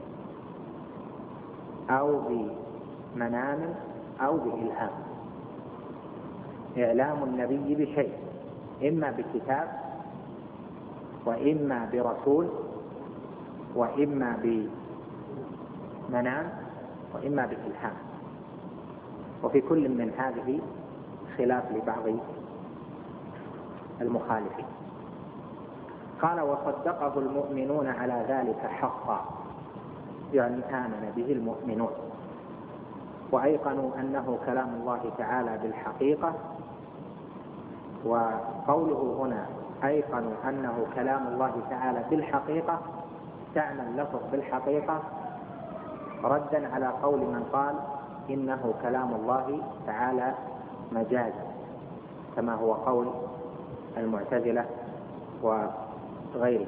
أو بمنام أو بإلهام. إعلام النبي بشيء إما بكتاب وإما برسول وإما بمنام وإما بإلهام، وفي كل من هذه خلاف لبعض المخالفين. قال وصدقه المؤمنون على ذلك حقا، يعني آمن به المؤمنون وأيقنوا أنه كلام الله تعالى بالحقيقة. وقوله هنا أيقنوا أنه كلام الله تعالى بالحقيقة تعمل لفظ بالحقيقة ردا على قول من قال إنه كلام الله تعالى مجاز، كما هو قول المعتزلة وغيره.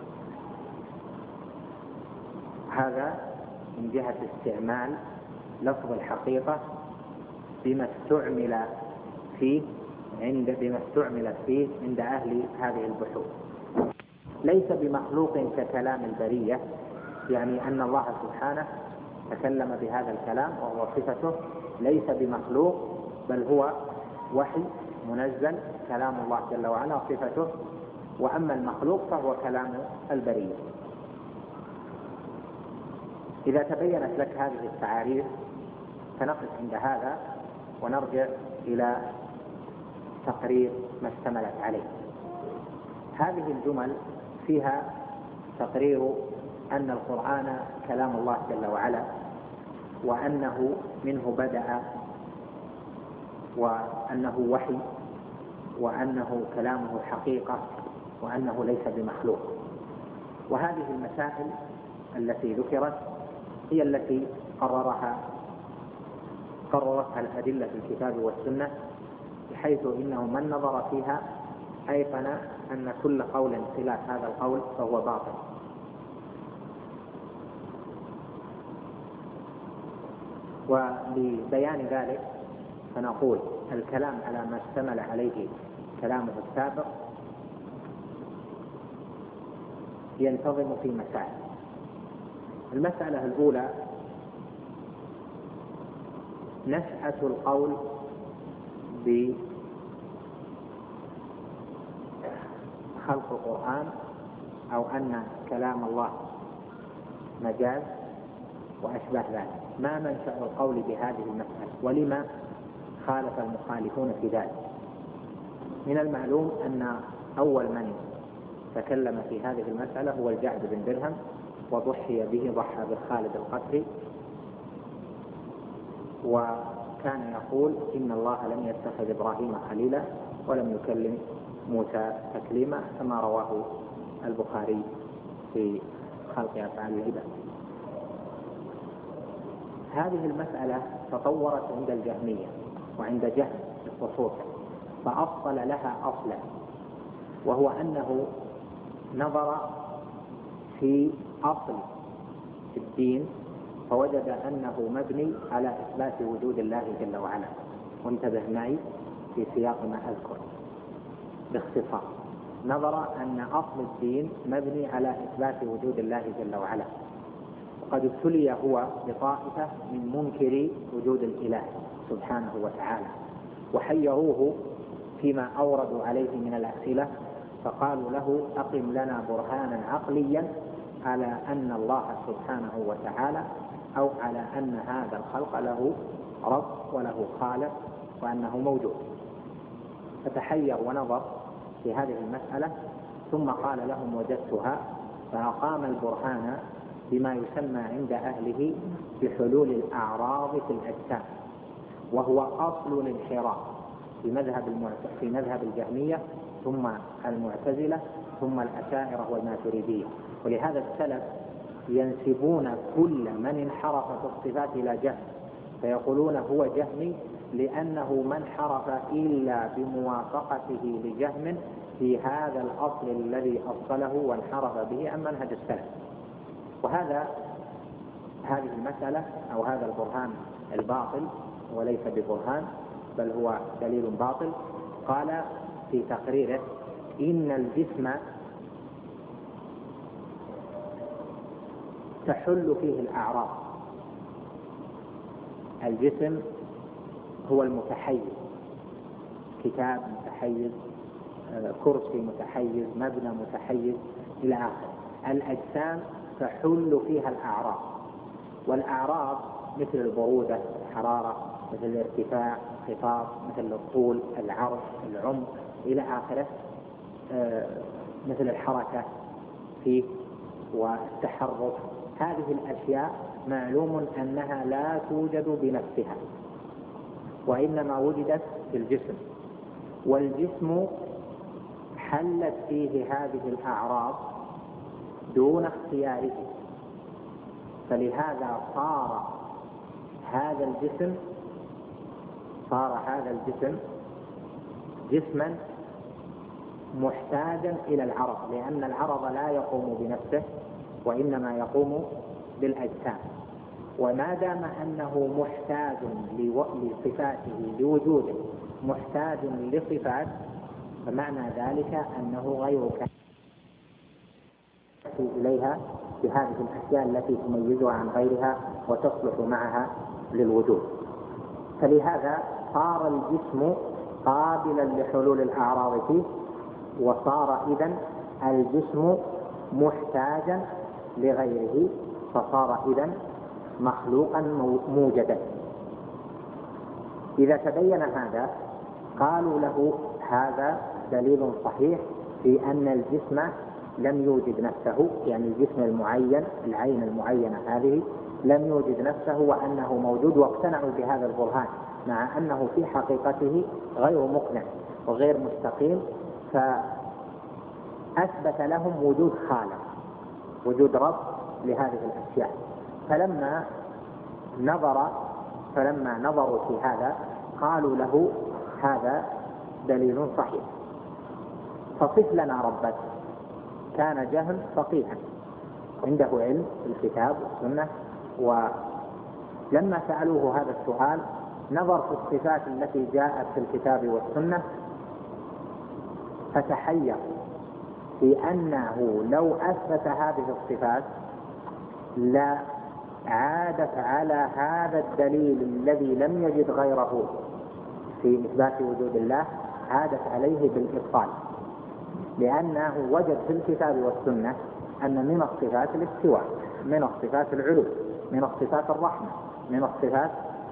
هذا من جهة استعمال لفظ الحقيقة بما استعمل فيه عند أهل هذه البحوث. ليس بمخلوق ككلام البرية، يعني أن الله سبحانه تكلم بهذا الكلام وهو صفته، ليس بمخلوق بل هو وحي منزل كلام الله جل وعلا صفته، وأما المخلوق فهو كلام البرية. إذا تبينت لك هذه التعاريف فنقف عند هذا ونرجع إلى تقرير ما اشتملت عليه. هذه الجمل فيها تقرير أن القرآن كلام الله جل وعلا، وأنه منه بدأ، وأنه وحي، وأنه كلامه حقيقة، وأنه ليس بمخلوق. وهذه المسائل التي ذكرت هي التي قررتها الأدلة في الكتاب والسنة، بحيث إنه من نظر فيها أيقن أن كل قول خلاف هذا القول فهو باطل. ولبيان ذلك فنقول الكلام على ما اشتمل عليه كلامه السابق ينتظم في مسائل. المسألة الأولى نشأة القول بخلق القرآن، أو أن كلام الله مجاز وأشبه ذلك. ما منشأ القول بهذه المسألة، ولما خالف المخالفون في ذلك؟ من المعلوم أن أول من تكلم في هذه المسألة هو الجعد بن درهم، وضحي به، ضحى بخالد القسري، وكان يقول إن الله لم يتخذ إبراهيم خليلا ولم يكلم موسى تكليما، كما رواه البخاري في خلق أفعال العباد. هذه المسألة تطورت عند الجهمية وعند جهم خصوصا، فأصل لها أصلا، وهو أنه نظر في أصل الدين فوجد أنه مبني على إثبات وجود الله جل وعلا. وانتبه معي في سياق ما أذكر باختصار. نظر أن أصل الدين مبني على إثبات وجود الله جل وعلا، وقد ابتلي هو بطائفة من منكري وجود الإله سبحانه وتعالى، وحيروه فيما أوردوا عليه من الأسئلة، فقالوا له أقم لنا برهانا عقليا على أن الله سبحانه وتعالى، أو على أن هذا الخلق له رب وله خالق وأنه موجود. فتحير ونظر في هذه المسألة، ثم قال لهم وجدتها، فأقام البرهان بما يسمى عند أهله بحلول الأعراض في الأجسام، وهو أصل الانحراف في مذهب الجهمية، ثم المعتزلة، ثم الأشاعرة والماتريدية. ولهذا السلف ينسبون كل من انحرف في الصفات إلى جهم، فيقولون هو جهمي لأنه ما انحرف إلا بموافقته لجهم في هذا الأصل الذي أصله وانحرف به عن منهج السلف. هذه المسألة أو هذا البرهان الباطل وليس ببرهان بل هو دليل باطل. قال في تقريره إن الجسم تحل فيه الأعراض. الجسم هو المتحيز، كتاب متحيز، كرسي متحيز، مبنى متحيز إلى آخره. الأجسام تحل فيها الأعراض، والأعراض مثل البرودة، الحرارة، مثل الارتفاع، الخفاض، مثل الطول، العرض، العمق إلى آخره، مثل الحركة فيه والتحرك. هذه الأشياء معلوم أنها لا توجد بنفسها، وإنما وجدت في الجسم، والجسم حلت فيه هذه الأعراض دون اختياره، فلهذا صار هذا الجسم جسما محتاجا إلى العرض، لأن العرض لا يقوم بنفسه وإنما يقوم بالأجسام. وما دام أنه محتاج لصفاته، لوجوده محتاج لصفات، فمعنى ذلك أنه غير كامل. إليها بهذه الأشياء التي تميزها عن غيرها وتصلح معها للوجود. فلهذا صار الجسم قابلا لحلول الأعراض فيه، وصار إذن الجسم محتاجا لغيره، فصار إذن مخلوقا موجدا. إذا تبين هذا قالوا له هذا دليل صحيح في أن الجسم لم يوجد نفسه، يعني الجسم المعين العين المعينة هذه لم يوجد نفسه وأنه موجود، واقتنعوا بهذا البرهان مع أنه في حقيقته غير مقنع وغير مستقيم، فأثبت لهم وجود خالق، وجود رب لهذه الأشياء. فلما نظروا في هذا قالوا له هذا دليل صحيح، فصف لنا ربك. كان جهم فقيها عنده علم الكتاب والسنة، ولما سألوه هذا السؤال نظر في الصفات التي جاءت في الكتاب والسنة فتحير في أنه لو أثبت هذه الصفات لا عادت على هذا الدليل الذي لم يجد غيره في إثبات وجود الله، عادت عليه بالإبطال، لأنه وجد في الكتاب والسنة أن من الصفات الاستواء، من الصفات العلو، من الصفات الرحمة، من الصفات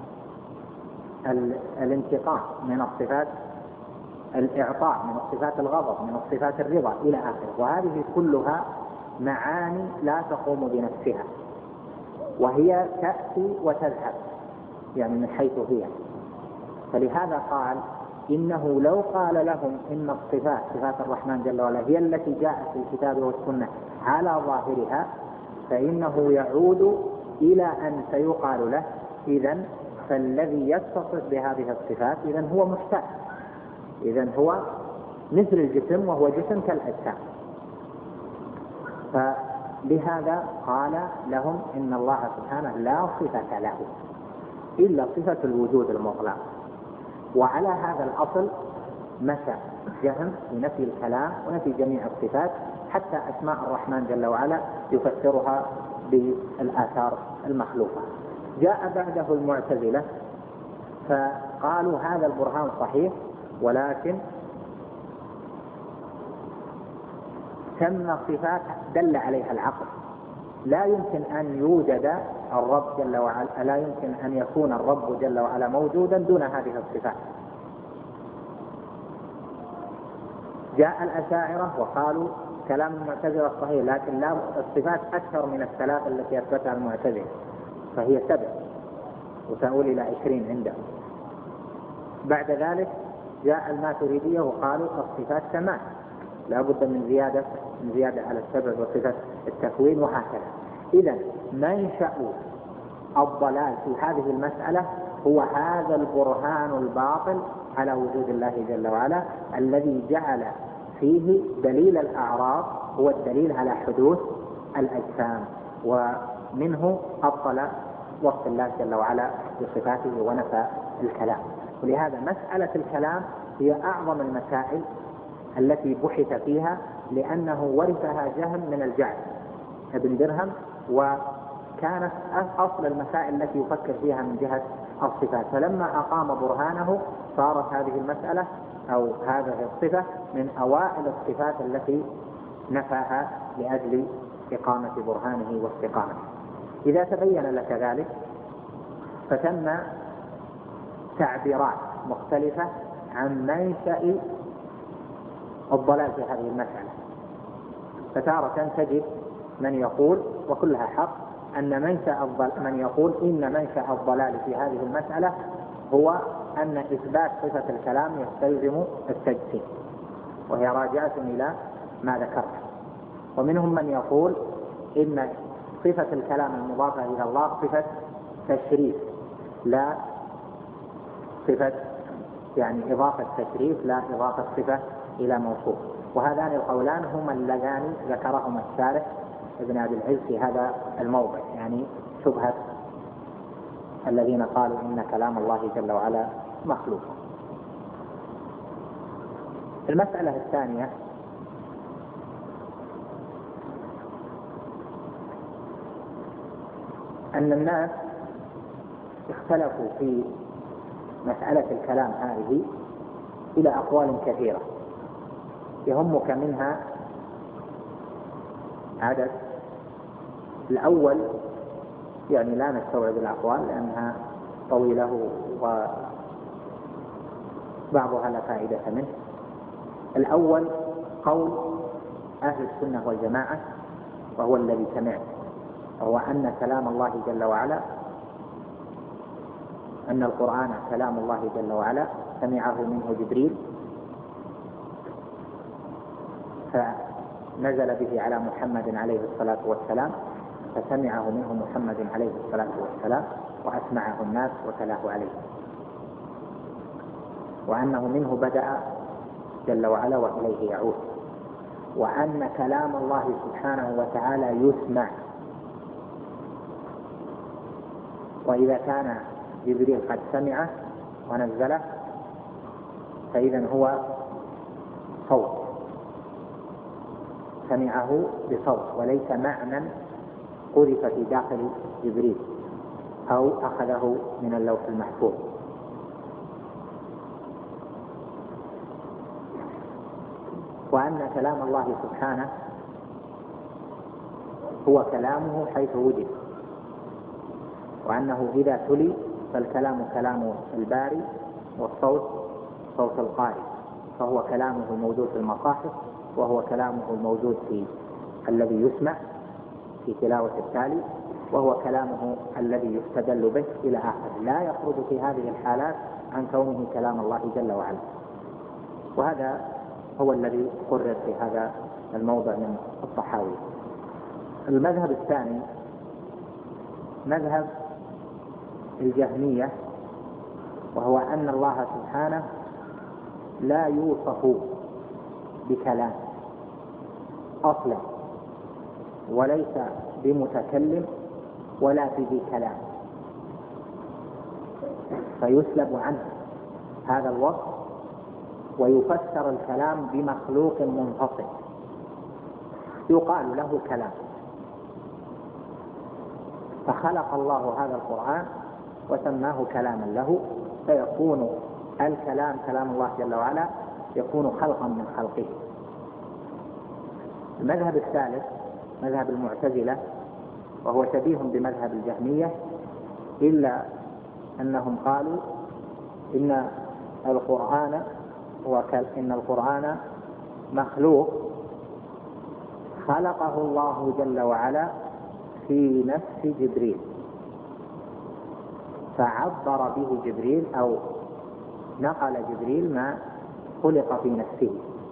الانتقام، من الصفات الإعطاء، من الصفات الغضب، من الصفات الرضا إلى آخره. وهذه كلها معاني لا تقوم بنفسها، وهي تأتي وتذهب يعني من حيث هي. فلهذا قال إنه لو قال لهم إن الصفات صفات الرحمن جل وعلا هي التي جاءت في الكتاب والسنة على ظاهرها، فإنه يعود إلى أن سيقال له إذن فالذي يتصف بهذه الصفات إذن هو محتاج، إذن هو مثل الجسم وهو جسم كالأجسام. فلهذا قال لهم إن الله سبحانه لا صفة له إلا صفة الوجود المطلق. وعلى هذا الأصل مشى جهم في نفي الكلام ونفي جميع الصفات، حتى أسماء الرحمن جل وعلا يفسرها بالآثار المخلوقة. جاء بعده المعتزلة فقالوا هذا البرهان صحيح، ولكن تم صفات دل عليها العقل، لا يمكن أن يوجد الرب جل وعلا، لا يمكن أن يكون الرب جل وعلا موجودا دون هذه الصفات. جاء الأشاعرة وقالوا كلام المعتزلة صحيح، لكن لا، الصفات أكثر من الثلاث التي أثبتها المعتزلة، فهي 7 وتؤول إلى 20 عندهم. بعد ذلك جاء الماتريدية وقالوا الصفات 8، لا بد من زيادة على 7 وصفة التكوين، وهكذا. إذن منشأ الضلال في هذه المسألة هو هذا البرهان الباطل على وجود الله جل وعلا، الذي جعل فيه دليل الأعراض هو الدليل على حدوث الأجسام، ومنه أبطل وصف الله جل وعلا بصفاته ونفى الكلام. ولهذا مسألة الكلام هي أعظم المسائل التي بحث فيها، لأنه ورثها جهم من الجعد ابن درهم، وكانت أصل المسائل التي يفكر فيها من جهة الصفات. فلما أقام برهانه صارت هذه المسألة أو هذه الصفة من أوائل الصفات التي نفاها لأجل إقامة برهانه واستقامته. إذا تبين لك ذلك فتم تعبيرات مختلفة عن منشأ الضلال في هذه المسألة. فتارة تجد من يقول، وكلها حق، أن من يقول إن منشأ الضلال في هذه المسألة هو أن إثبات صفة الكلام يستلزم التجسيم، وهي راجعة إلى ما ذكرت. ومنهم من يقول إن صفة الكلام المضافة إلى الله صفة تشريف، لا صفة يعني إضافة تشريف، لا إضافة صفة إلى موصوف. وهذان القولان هما اللذان ذكرهما الشارح ابن أبي العز في هذا الموضع، يعني شبهة الذين قالوا إن كلام الله جل وعلا مخلوق. المسألة الثانية أن الناس اختلفوا في مسألة الكلام هذه إلى أقوال كثيرة يهمك منها عدد. الأول يعني لا نستوعب الأقوال لأنها طويلة وبعضها لا فائدة منه. الأول قول أهل السنة والجماعة وهو الذي سمعت، وهو أن كلام الله جل وعلا، أن القرآن كلام الله جل وعلا سمعه منه جبريل فنزل به على محمد عليه الصلاة والسلام، فسمعه منه محمد عليه الصلاة والسلام وأسمعه الناس وتلاه عليه، وأنه منه بدأ جل وعلا وإليه يعود، وأن كلام الله سبحانه وتعالى يسمع، وإذا كان جبريل قد سمعه ونزله فإذا هو صوت، سمعه بصوت وليس معنى قذف في داخل جبريل أو أخذه من اللوح المحفوظ. وأن كلام الله سبحانه هو كلامه حيث وجد، وأنه إذا تلي فالكلام كلام الباري والصوت صوت القارئ، فهو كلامه الموجود في المصاحف، وهو كلامه الموجود في الذي يسمع في تلاوة التالي، وهو كلامه الذي يستدل به إلى آخر، لا يخرج في هذه الحالات عن كونه كلام الله جل وعلا. وهذا هو الذي قرر في هذا الموضع من الطحاوي. المذهب الثاني مذهب الجهمية، وهو أن الله سبحانه لا يوصف بكلام أصلا، وليس بمتكلم ولا بذي كلام، فيسلب عنه هذا الوصف ويفسر الكلام بمخلوق منفصل يقال له كلام. فخلق الله هذا القرآن وسماه كلاما له، فيكون الكلام كلام الله جل وعلا يكون خلقا من خلقه. المذهب الثالث مذهب المعتزلة، وهو شبيه بمذهب الجهمية، إلا أنهم قالوا إن القرآن مخلوق خلقه الله جل وعلا في نفس جبريل، فعبر به جبريل أو نقل جبريل ما خلق في نفسه،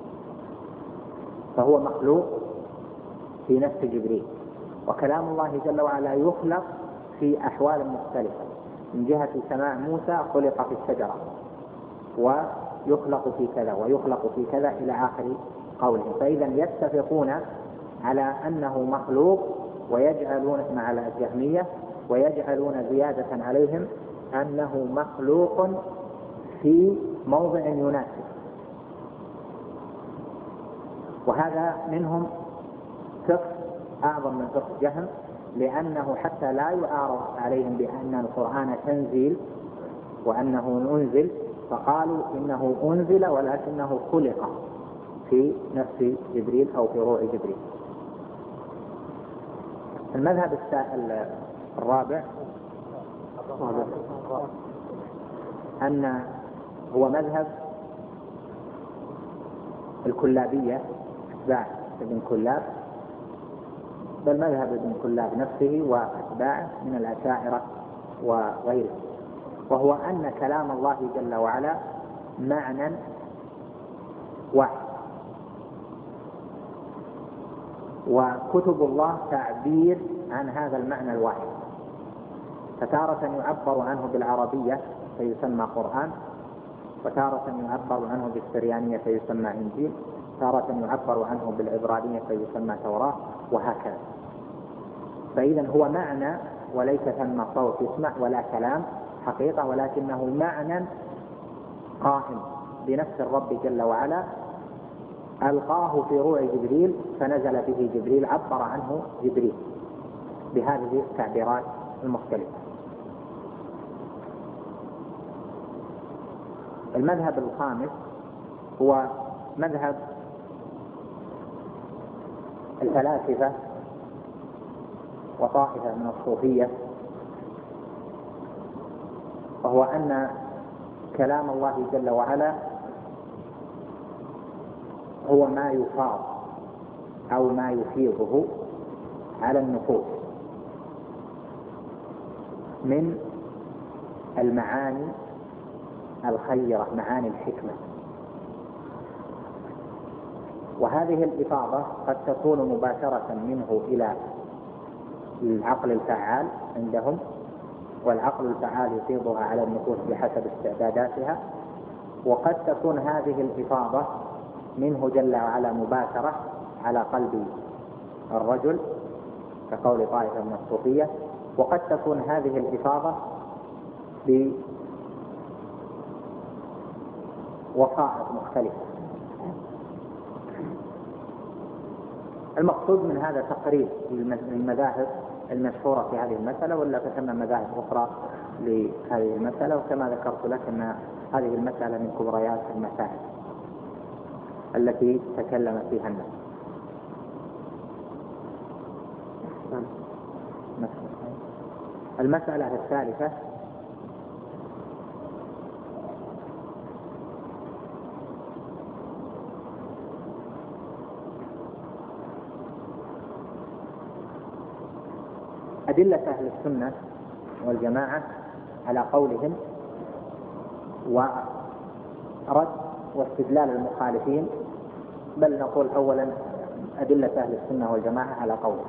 فهو مخلوق في نفس جبريل. وكلام الله جل وعلا يخلق في أحوال مختلفة، من جهة سماع موسى خلق في الشجرة، ويخلق في كذا ويخلق في كذا إلى آخر قوله. فإذا يتفقون على أنه مخلوق، ويجعلون مع الجهمية ويجعلون زيادة عليهم أنه مخلوق في موضع يناسب. وهذا منهم فقه أعظم من فقه جهم، لأنه حتى لا يعارض عليهم بأن القرآن تنزيل وأنه أنزل، فقالوا إنه أنزل ولكنه خلق في نفس جبريل أو في روح جبريل. المذهب الرابع أن هو مذهب الكلابية، أتباع ابن كلاب، بل مذهب ابن كلاب نفسه وأتباعه من الأشاعرة وغيره، وهو أن كلام الله جل وعلا معنى واحد، وكتب الله تعبير عن هذا المعنى الواحد، فتارة يعبر عنه بالعربية فيسمى قرآن، وتارة يعبر عنه بالسريانية فيسمى إنجيل، تارة يعبر عنه بالعبرانية فيسمى توراة، وهكذا. فإذا هو معنى وليس ثم صوت يسمع ولا كلام حقيقة، ولكنه معنى قائم بنفس الرب جل وعلا، ألقاه في روع جبريل فنزل به جبريل، عبر عنه جبريل بهذه التعبيرات المختلفة. المذهب الخامس هو مذهب الفلاسفة وطائفة من الصوفية، وهو أن كلام الله جل وعلا هو ما يفاض أو ما يفيضه على النفوس من المعاني الخيرة، معاني الحكمة. وهذه الإفاضة قد تكون مباشرة منه إلى العقل الفعال عندهم، والعقل الفعال يفيضها على النفوس بحسب استعداداتها، وقد تكون هذه الإفاضة منه جل وعلا مباشرة على قلب الرجل كقول طائفة من الصوفية، وقد تكون هذه الإفاضة بوسائط مختلفة. المقصود من هذا تقريب المذاهب المشهورة في هذه المسألة، ولا تسمى مذاهب أخرى لهذه المسألة. وكما ذكرت لك أن هذه المسألة من كبريات المسائل التي تكلم فيها الناس. المسألة الثالثة أدلة أهل السنة والجماعة على قولهم ورد واستدلال المخالفين، بل نقول أولا أدلة أهل السنة والجماعة على قولهم.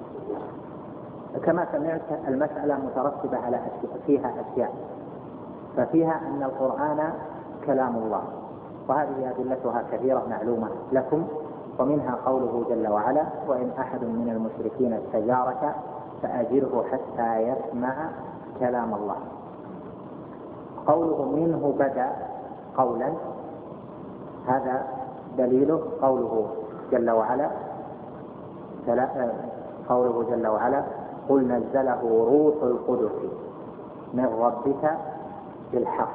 كما سمعت المسألة مترتبة على فيها أشياء، ففيها أن القرآن كلام الله، وهذه أدلتها كثيرة معلومة لكم، ومنها قوله جل وعلا: وإن أحد من المشركين استجارك فأجره حتى يسمع كلام الله. قوله منه بدأ قولا، هذا دليله قوله جل وعلا قل نزله روح القدس من ربك بالحق.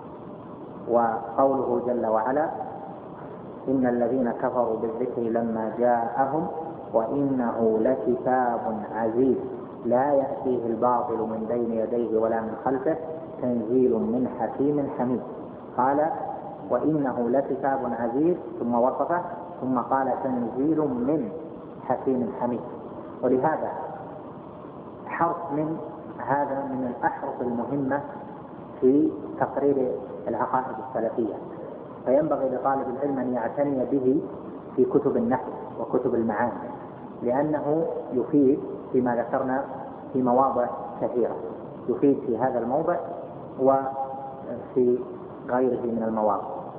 وقوله جل وعلا: إن الذين كفروا بالذكر لما جاءهم وإنه لكتاب عزيز لا يأتيه الباطل من بين يديه ولا من خلفه تنزيل من حكيم حميد. قال وإنه لكتاب عزيز ثم وصفه ثم قال تنزيل من حكيم حميد. ولهذا حرف من هذا من الأحرف المهمة في تقرير العقائد السلفية، فينبغي لطالب العلم أن يعتني به في كتب النحو وكتب المعاني، لأنه يفيد فيما ذكرنا في مواضع كثيرة، يفيد في هذا الموضع وفي غيره من المواضع.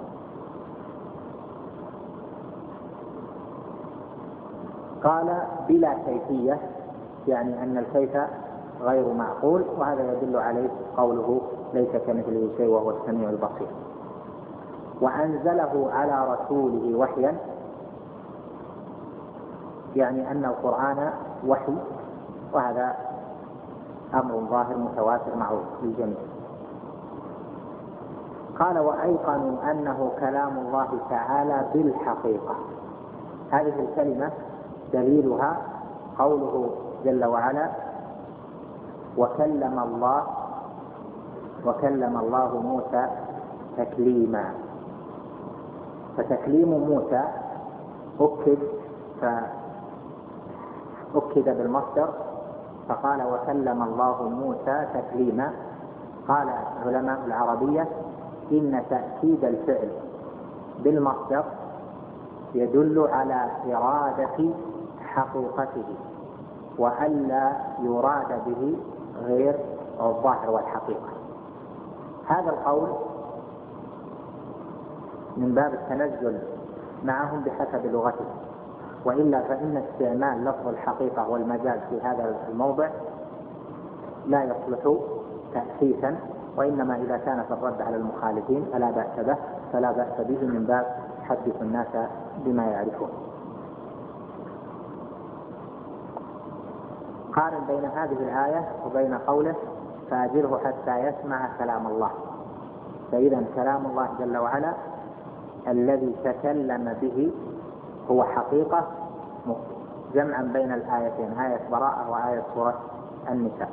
قال بلا كيفية، يعني أن الكيف غير معقول، وهذا يدل عليه قوله ليس كمثله شيء وهو السميع البصير. وأنزله على رسوله وحيا، يعني أن القرآن وحي، وهذا أمر ظاهر متواتر معروف للجميع. قال وأيقنوا أنه كلام الله تعالى بالحقيقة. هذه الكلمة دليلها قوله جل وعلا وكلم الله موسى تكليما. فتكليم موسى أكد بالمصدر، فقال وكلم الله موسى تكليما. قال علماء العربية إن تأكيد الفعل بالمصدر يدل على إرادة حقيقته، وألا يراد به غير الظاهر والحقيقة. هذا القول من باب التنزل معهم بحسب لغته، وإلا فإن استعمال لفظ الحقيقة والمجاز في هذا الموضع لا يصلح تأسيسا، وإنما إذا كان في الرد على المخالفين فلا بأس به من باب حدث الناس بما يعرفون. قارن بين هذه الآية وبين قوله فأجره حتى يسمع كلام الله. فإذا كلام الله جل وعلا الذي تكلم به هو حقيقة، جمعا بين الآيتين، آية براءة وآية سورة النساء.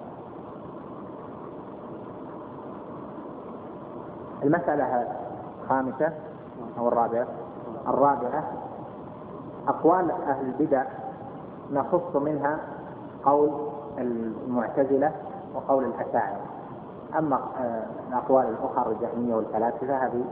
المسألة الخامسة أو الرابعة أقوال أهل البدع نخص منها قول المعتزلة وقول الأشاعرة. أما الأقوال الأخرى الجهمية والفلاسفة هذه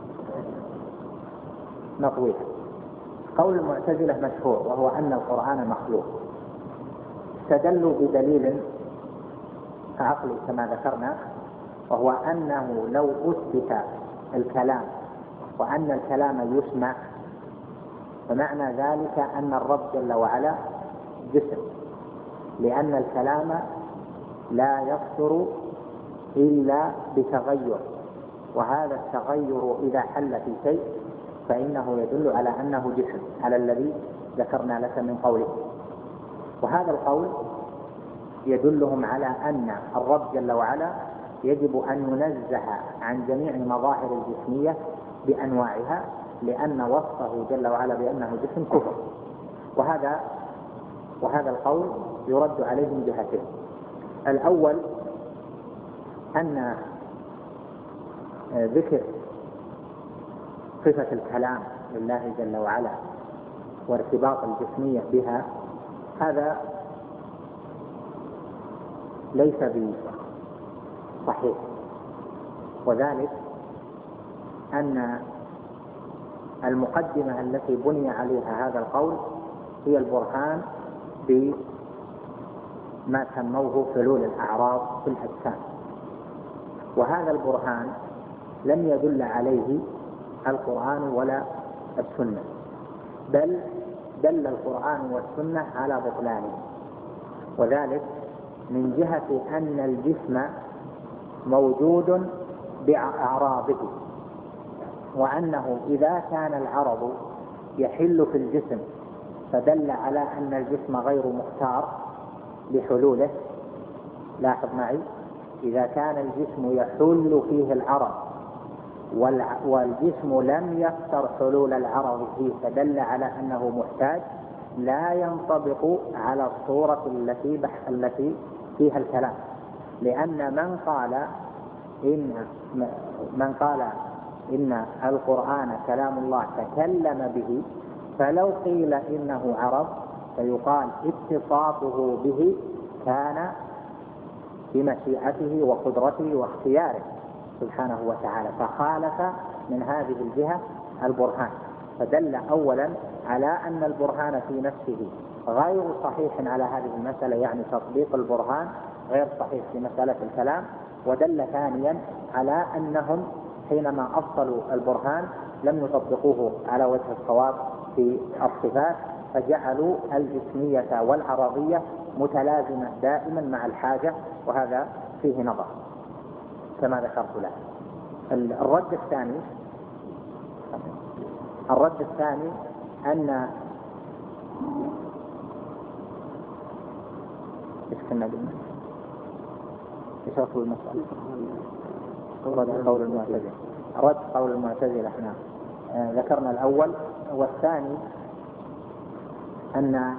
نطويها. قول المعتزلة مشهور، وهو أن القرآن مخلوق. استدلوا بدليل عقلي كما ذكرنا، وهو أنه لو أثبت الكلام وأن الكلام يسمع فمعنى ذلك أن الرب جل وعلا جسم، لأن الكلام لا يصدر إلا بتغير، وهذا التغير إذا حل في شيء فإنه يدل على أنه جسم، على الذي ذكرنا لك من قوله. وهذا القول يدلهم على أن الرب جل وعلا يجب أن ينزه عن جميع مظاهر الجسمية بأنواعها، لأن وصفه جل وعلا بأنه جسم كفر. وهذا القول يرد عليه من جهتين. الأول أن ذكر صفة الكلام لله جل وعلا وارتباط الجسمية بها هذا ليس بصحيح، وذلك أن المقدمة التي بني عليها هذا القول هي البرهان بما سموه حلول الأعراض في الأجسام، وهذا البرهان لم يدل عليه القرآن ولا السنة، بل دل القرآن والسنة على بطلانه. وذلك من جهة أن الجسم موجود بأعراضه، وأنه إذا كان العرض يحل في الجسم فدل على أن الجسم غير مختار لحلوله. لاحظ معي، إذا كان الجسم يحل فيه العرض والجسم لم يختر حلول العرض فيه فدل على أنه محتاج، لا ينطبق على الصورة التي فيها الكلام، لأن من قال إن القرآن كلام الله تكلم به، فلو قيل إنه عرض فيقال اتصافه به كان بمشيئته وقدرته واختياره سبحانه وتعالى، فخالف من هذه الجهة البرهان، فدل أولا على أن البرهان في نفسه غير صحيح على هذه المسألة، يعني تطبيق البرهان غير صحيح في مسألة الكلام. ودل ثانيا على أنهم حينما أبطلوا البرهان لم يطبقوه على وجه الصواب في الصفات، فجعلوا الجسمية والعرضية متلازمة دائما مع الحاجة، وهذا فيه نظر كما ذكرت له. الرد الثاني أن ايش كنا قلنا؟ ايش اصل المسألة؟ رد قول المعتزلة احنا ذكرنا الأول، والثاني أن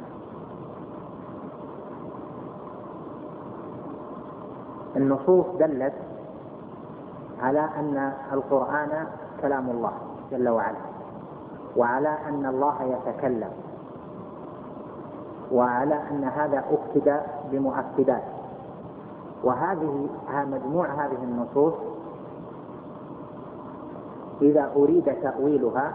النصوص دلت على أن القرآن كلام الله جل وعلا، وعلى أن الله يتكلم، وعلى أن هذا أكد بمؤكدات. مجموع هذه النصوص إذا أريد تأويلها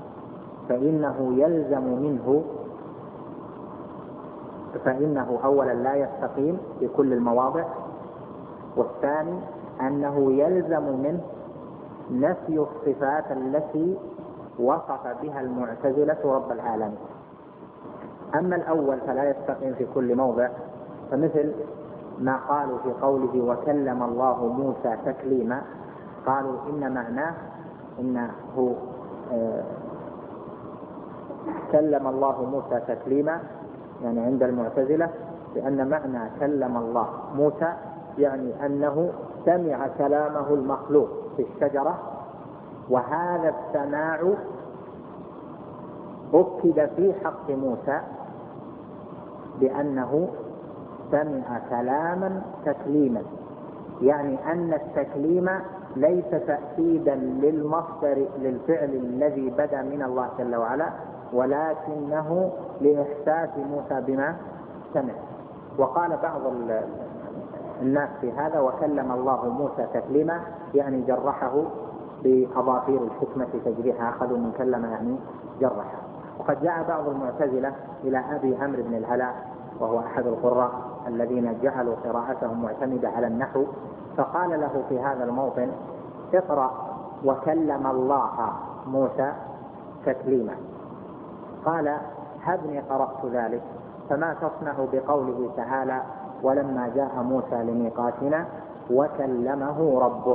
فإنه أولا لا يستقيم في كل المواضع، والثاني أنه يلزم منه نفي الصفات التي وصف بها المعتزلة رب العالمين. أما الأول فلا يستقيم في كل موضع، فمثل ما قالوا في قوله وكلم الله موسى تكليما، قالوا إن معناه إنه كلم الله موسى تكليما، يعني عند المعتزلة لأن معنى كلم الله موسى يعني أنه سمع كلامه المخلوق في الشجرة، وهذا السماع أكد في حق موسى بأنه سمع كلاما تكليما، يعني أن التكليم ليس تأكيدا للمصدر للفعل الذي بدا من الله جل وعلا، ولكنه لإحساس موسى بما سمع. وقال بعض الناس في هذا وكلم الله موسى تكليما، يعني جرحه بأظافير الحكمة تجريحها، أخذوا من كلم يعني جرحه. وقد جاء بعض المعتزلة إلى أبي عمرو بن الهلاء وهو أحد القراء الذين جعلوا قراءتهم معتمدة على النحو، فقال له في هذا الموطن: اقرأ وكلم الله موسى تكليما. قال: هبني قرأت ذلك، فما تصنع بقوله تعالى: ولما جاء موسى لميقاتنا وكلمه ربه؟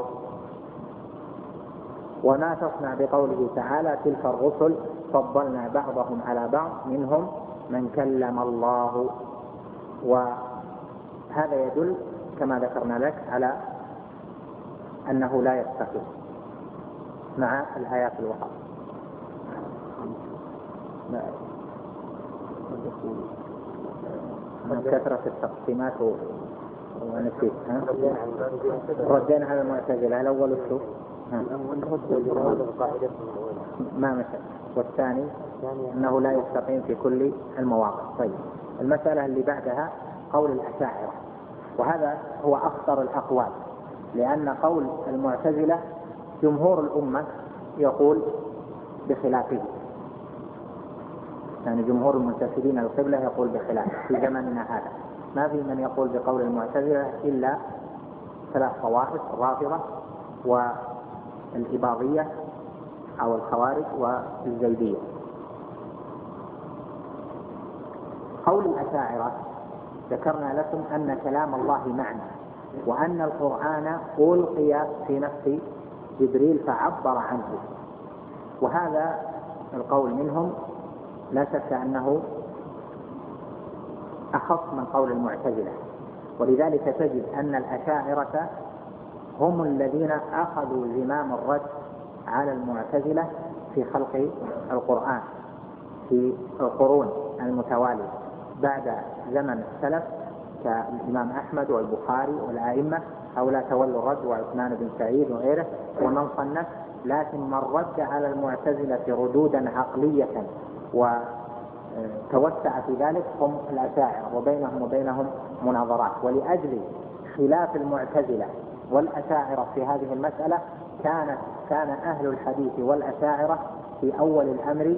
وما تصنع بقوله تعالى: تلك الرسل فضلنا بعضهم على بعض منهم من كلم الله؟ وهذا يدل كما ذكرنا لك على أنه لا يستقيم مع الآيات الأخرى. كثرة التقسيمات ونسيت. ردينا على المعتزلة الأول الشوف ما مشى، والثاني أنه لا يستقيم في كل المواقف. طيب، المسألة اللي بعدها قول الأشاعرة، وهذا هو أخطر الأقوال، لأن قول المعتزلة جمهور الأمة يقول بخلافه، يعني جمهور المنتسبين القبلة يقول بخلافه. في زمننا هذا ما في من يقول بقول المعتزلة إلا 3 طوائف: الرافضة والإباضية أو الخوارج والزيدية. قول الأشاعرة ذكرنا لكم أن كلام الله معنى، وأن القرآن ألقي في نفس جبريل فعبر عنه، وهذا القول منهم لا شك أنه أخص من قول المعتزلة. ولذلك تجد أن الأشاعرة هم الذين أخذوا زمام الرد على المعتزلة في خلق القرآن في القرون المتوالية بعد زمن السلف كالإمام أحمد والبخاري والأئمة، هؤلاء تولوا الرد، وعثمان بن سعيد وغيره ومن صنف. لكن من رد على المعتزلة ردودا عقلية وتوسع في ذلك هم الأشاعرة، وبينهم مناظرات. ولأجل خلاف المعتزلة والأشاعرة في هذه المسألة كان أهل الحديث والأشاعرة في أول الأمر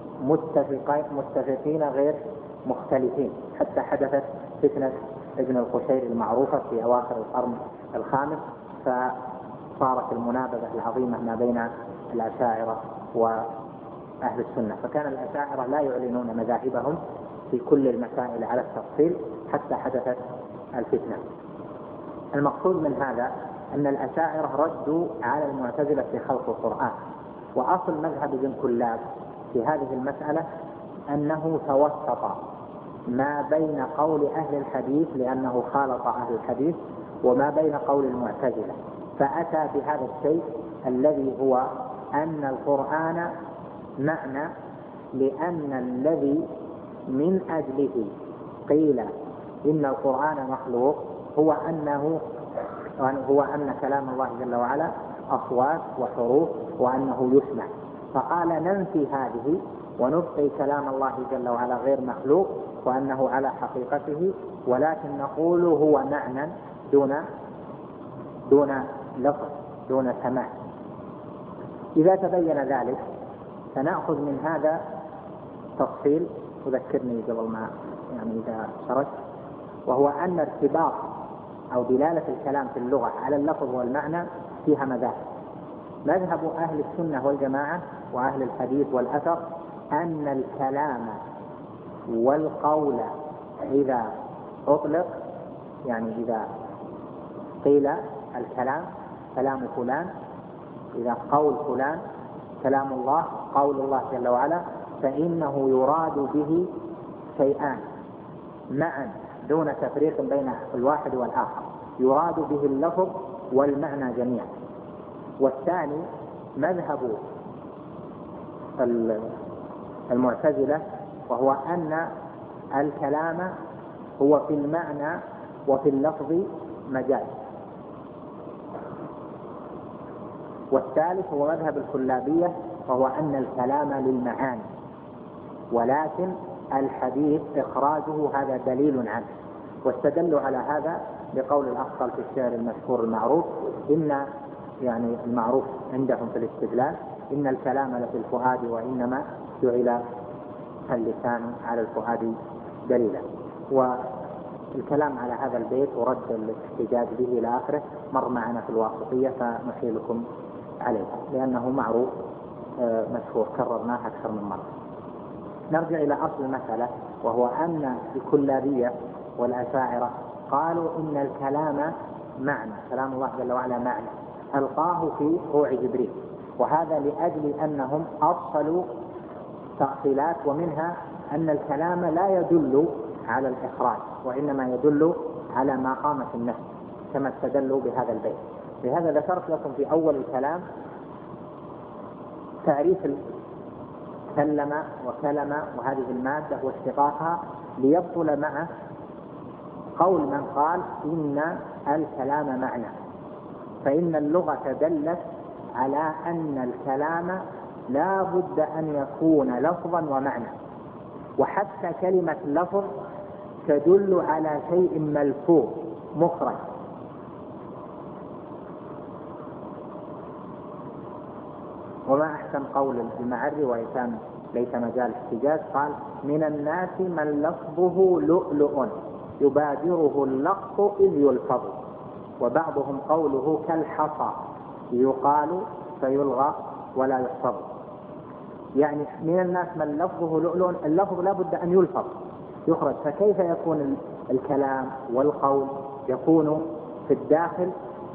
متفقين غير مختلفين، حتى حدثت فتنة ابن القشير المعروفة في أواخر القرن الخامس، فصارت المنابذة العظيمة ما بين الأشاعرة وأهل السنة. فكان الأشاعرة لا يعلنون مذاهبهم في كل المسائل على التفصيل حتى حدثت الفتنة. المقصود من هذا أن الأشاعرة ردوا على المعتزلة في خلق القرآن، وأصل مذهب ابن كلاب في هذه المسألة أنه توسط ما بين قول أهل الحديث لأنه خالط أهل الحديث وما بين قول المعتزلة، فأتى بهذا الشيء الذي هو أن القرآن معنى، لأن الذي من أجله قيل إن القرآن مخلوق هو أن كلام الله جل وعلا أصوات وحروف وأنه يسمع، فقال ننفي هذه ونبقي كلام الله جل وعلا غير مخلوق وأنه على حقيقته، ولكن نقول هو معنى دون لفظ دون سماع. إذا تبين ذلك فنأخذ من هذا تفصيل تذكرني قبل ما إذا شرت، وهو أن ارتباط أو دلالة الكلام في اللغة على اللفظ والمعنى فيها مذاهب. مذهب أهل السنة والجماعة وأهل الحديث والأثر أن الكلام والقول إذا أطلق، يعني إذا قيل الكلام كلام فلان، إذا قول فلان كلام الله قول الله جل وعلا، فإنه يراد به شيئان معا دون تفريق بين الواحد والآخر، يراد به اللفظ والمعنى جميعا. والثاني مذهب المعتزلة، وهو أن الكلام هو في المعنى وفي اللفظ مجاز. والثالث هو مذهب الكلابية، وهو أن الكلام للمعاني، ولكن الحديث إخراجه هذا دليل عنه. واستدلوا على هذا بقول الأخطل في الشعر المشهور المعروف، إن يعني المعروف عندهم في الاستدلال إن الكلام لفي الفؤاد وإنما جعل اللسان على الفؤاد دليلا. والكلام على هذا البيت ورد الاحتجاج به إلى آخره مر معنا في الواسطية، فنحيلكم عليه لأنه معروف مشهور كررناه أكثر من مرة. نرجع إلى أصل المسألة، وهو أن الكلابية والأشاعرة قالوا إن الكلام معنى، كلام الله جل وعلا معنى ألقاه في روع جبريل، وهذا لأجل أنهم أصلوا تأصيلات، ومنها أن الكلام لا يدل على الإخراج وإنما يدل على ما قام في النفس، كما استدلوا بهذا البيت. لهذا ذكرت لكم في أول الكلام تعريف كلم وكلم وهذه المادة واشتقاقها، ليبطل معه قول من قال إن الكلام معنى، فإن اللغة دلت على أن الكلام لا بد أن يكون لفظا ومعنى، وحتى كلمة لفظ تدل على شيء ملفوظ مخرج. وما أحسن قول المعري وإن كان ليس مجال احتجاج، قال من الناس من لفظه لؤلؤ يبادره اللقط إذ يلفظ، وبعضهم قوله كالحصى يقال فيلغى ولا يحفظ. يعني من الناس من لفظه لؤلؤ، اللفظ لا بد أن يلفظ يخرج، فكيف يكون الكلام والقول يكون في الداخل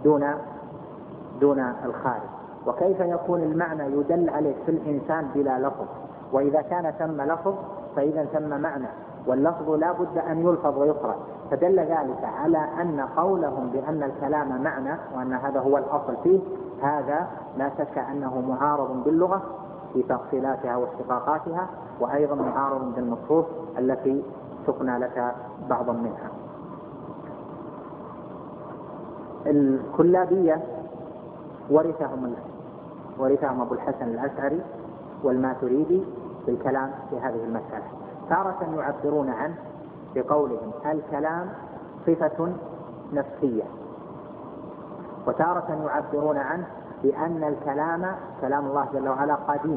دون الخارج؟ وكيف يكون المعنى يدل عليه في الإنسان بلا لفظ؟ وإذا كان ثم لفظ فإذا ثم معنى، واللفظ لا بد أن يلفظ ويخرج. فدل ذلك على أن قولهم بأن الكلام معنى وأن هذا هو الأصل فيه، هذا لا شك أنه معارض باللغة في تفصيلاتها واشتقاقاتها، وأيضا معارض بالنصوص التي سقنا لك بعضا منها. الكلابية ورثهم أبو الحسن الأشعري والماتريدي بالكلام في هذه المسألة. تارة يعبرون عنه بقولهم الكلام صفة نفسية، وتارة يعبرون عنه بأن الكلام كلام الله جل وعلا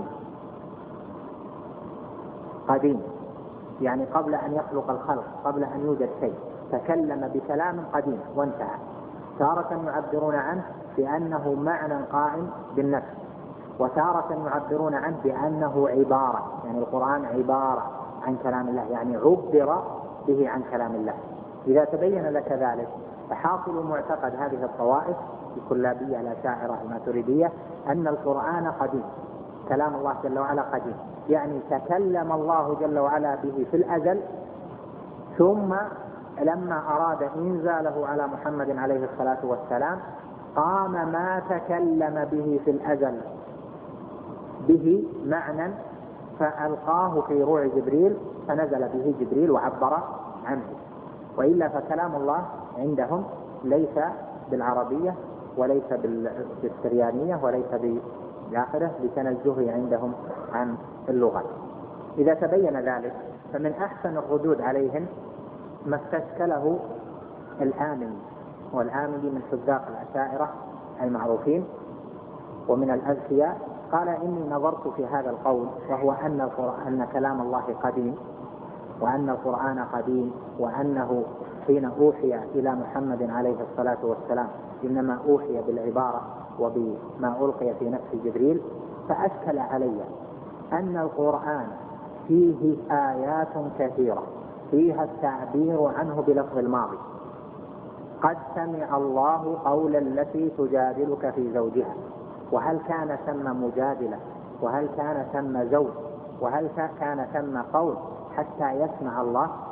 قديم، يعني قبل أن يخلق الخلق، قبل أن يوجد شيء تكلم بكلام قديم وانتهى. تارة يعبرون عنه بأنه معنى قائم بالنفس، وتارة يعبرون عنه بأنه عبارة، يعني القرآن عبارة عن كلام الله، يعني عبر به عن كلام الله. إذا تبين لك ذلك فحاصل معتقد هذه الطوائف الكلابية الأشاعرة الماتريدية أن القرآن قديم، كلام الله جل وعلا قديم، يعني تكلم الله جل وعلا به في الأزل، ثم لما أراد إنزاله على محمد عليه الصلاة والسلام قام ما تكلم به في الأزل به معنى فألقاه في روع جبريل فنزل به جبريل وعبر عنه. وإلا فكلام الله عندهم ليس بالعربية وليس بالسريانية وليس بالآخرة لتنزهه عندهم عن اللغة. إذا تبين ذلك فمن أحسن الردود عليهم ما استشكله الآملي، والآملي من حذاق الأشاعرة المعروفين ومن الأذكياء، قال إني نظرت في هذا القول، وهو أن كلام الله قديم، وأن القرآن قديم، وأنه حين أوحي إلى محمد عليه الصلاة والسلام إنما أوحي بالعبارة وبما ألقي في نفس جبريل، فأشكل علي أن القرآن فيه آيات كثيرة فيها التعبير عنه بلفظ الماضي، قد سمع الله قول التي تجادلك في زوجها، وهل كان ثم مجادلة، وهل كان ثم زوج، وهل كان ثم قول حتى يسمع الله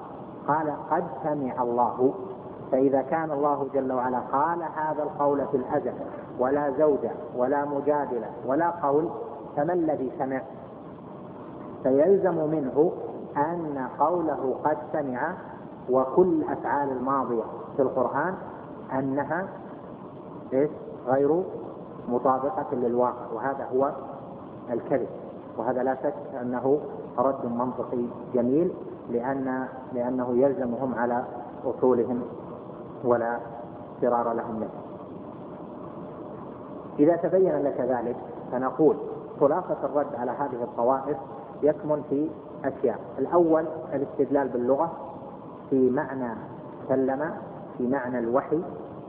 قال قد سمع الله. فإذا كان الله جل وعلا قال هذا القول في الأزل ولا زوجة ولا مجادلة ولا قول، فما الذي سمع؟ فيلزم منه أن قوله قد سمع وكل أفعال الماضية في القرآن أنها غير مطابقة للواقع، وهذا هو الكذب. وهذا لا شك أنه رد منطقي جميل، لأنه يلزمهم على أصولهم ولا فرار لهم منه. إذا تبين لك ذلك فنقول خلاصة الرد على هذه الطوائف يكمن في أشياء. الأول الاستدلال باللغة في معنى سلم، في معنى الوحي،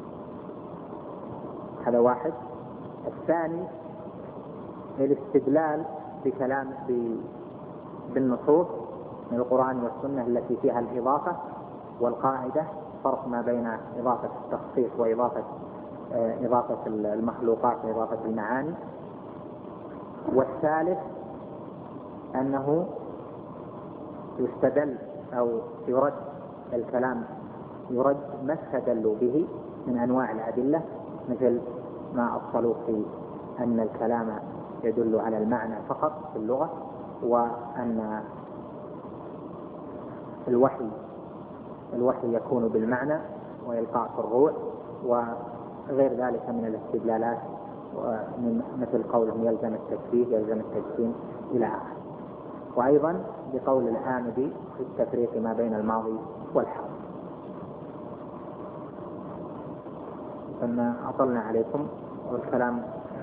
هذا واحد. الثاني الاستدلال بكلام بالنصوص من القرآن والسنة التي فيها الإضافة، والقاعدة فرق ما بين إضافة التخصيص وإضافة المخلوقات وإضافة المعاني. والثالث أنه يستدل أو يرد الكلام، يرد ما استدلوا به من أنواع الأدلة، مثل ما أصلوا في أن الكلام يدل على المعنى فقط في اللغة، وأن الوحي يكون بالمعنى وإلقاء في الروح، وغير ذلك من الاستدلالات، مثل قولهم يلزم التشبيه يلزم التجسيم إلى آخره. وأيضا بقول الآمدي في التفريق ما بين الماضي والحاضر. أما أطلنا عليكم والكلام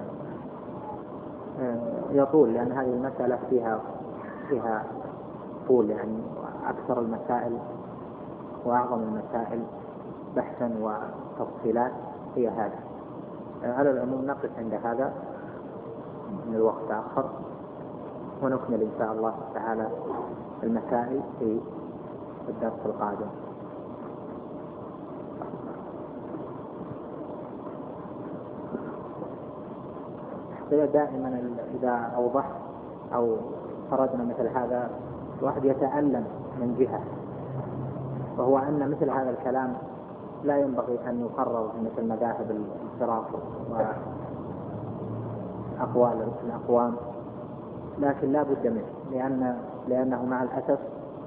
يطول، لأن هذه المسألة فيها طول، يعني أكثر المسائل وأعظم المسائل بحثا وتفصيلات هي هذا. على العموم نقف عند هذا من الوقت آخر، ونكمل إن شاء الله تعالى المسائل في الدرس القادم. دائما إذا أوضحت أو فرضنا مثل هذا الواحد يتألم من جهة، وهو أن مثل هذا الكلام لا ينبغي أن يقرر مثل مذاهب الانصراف وأقوال الأقوام، لكن لا بد منه، لأنه مع الأسف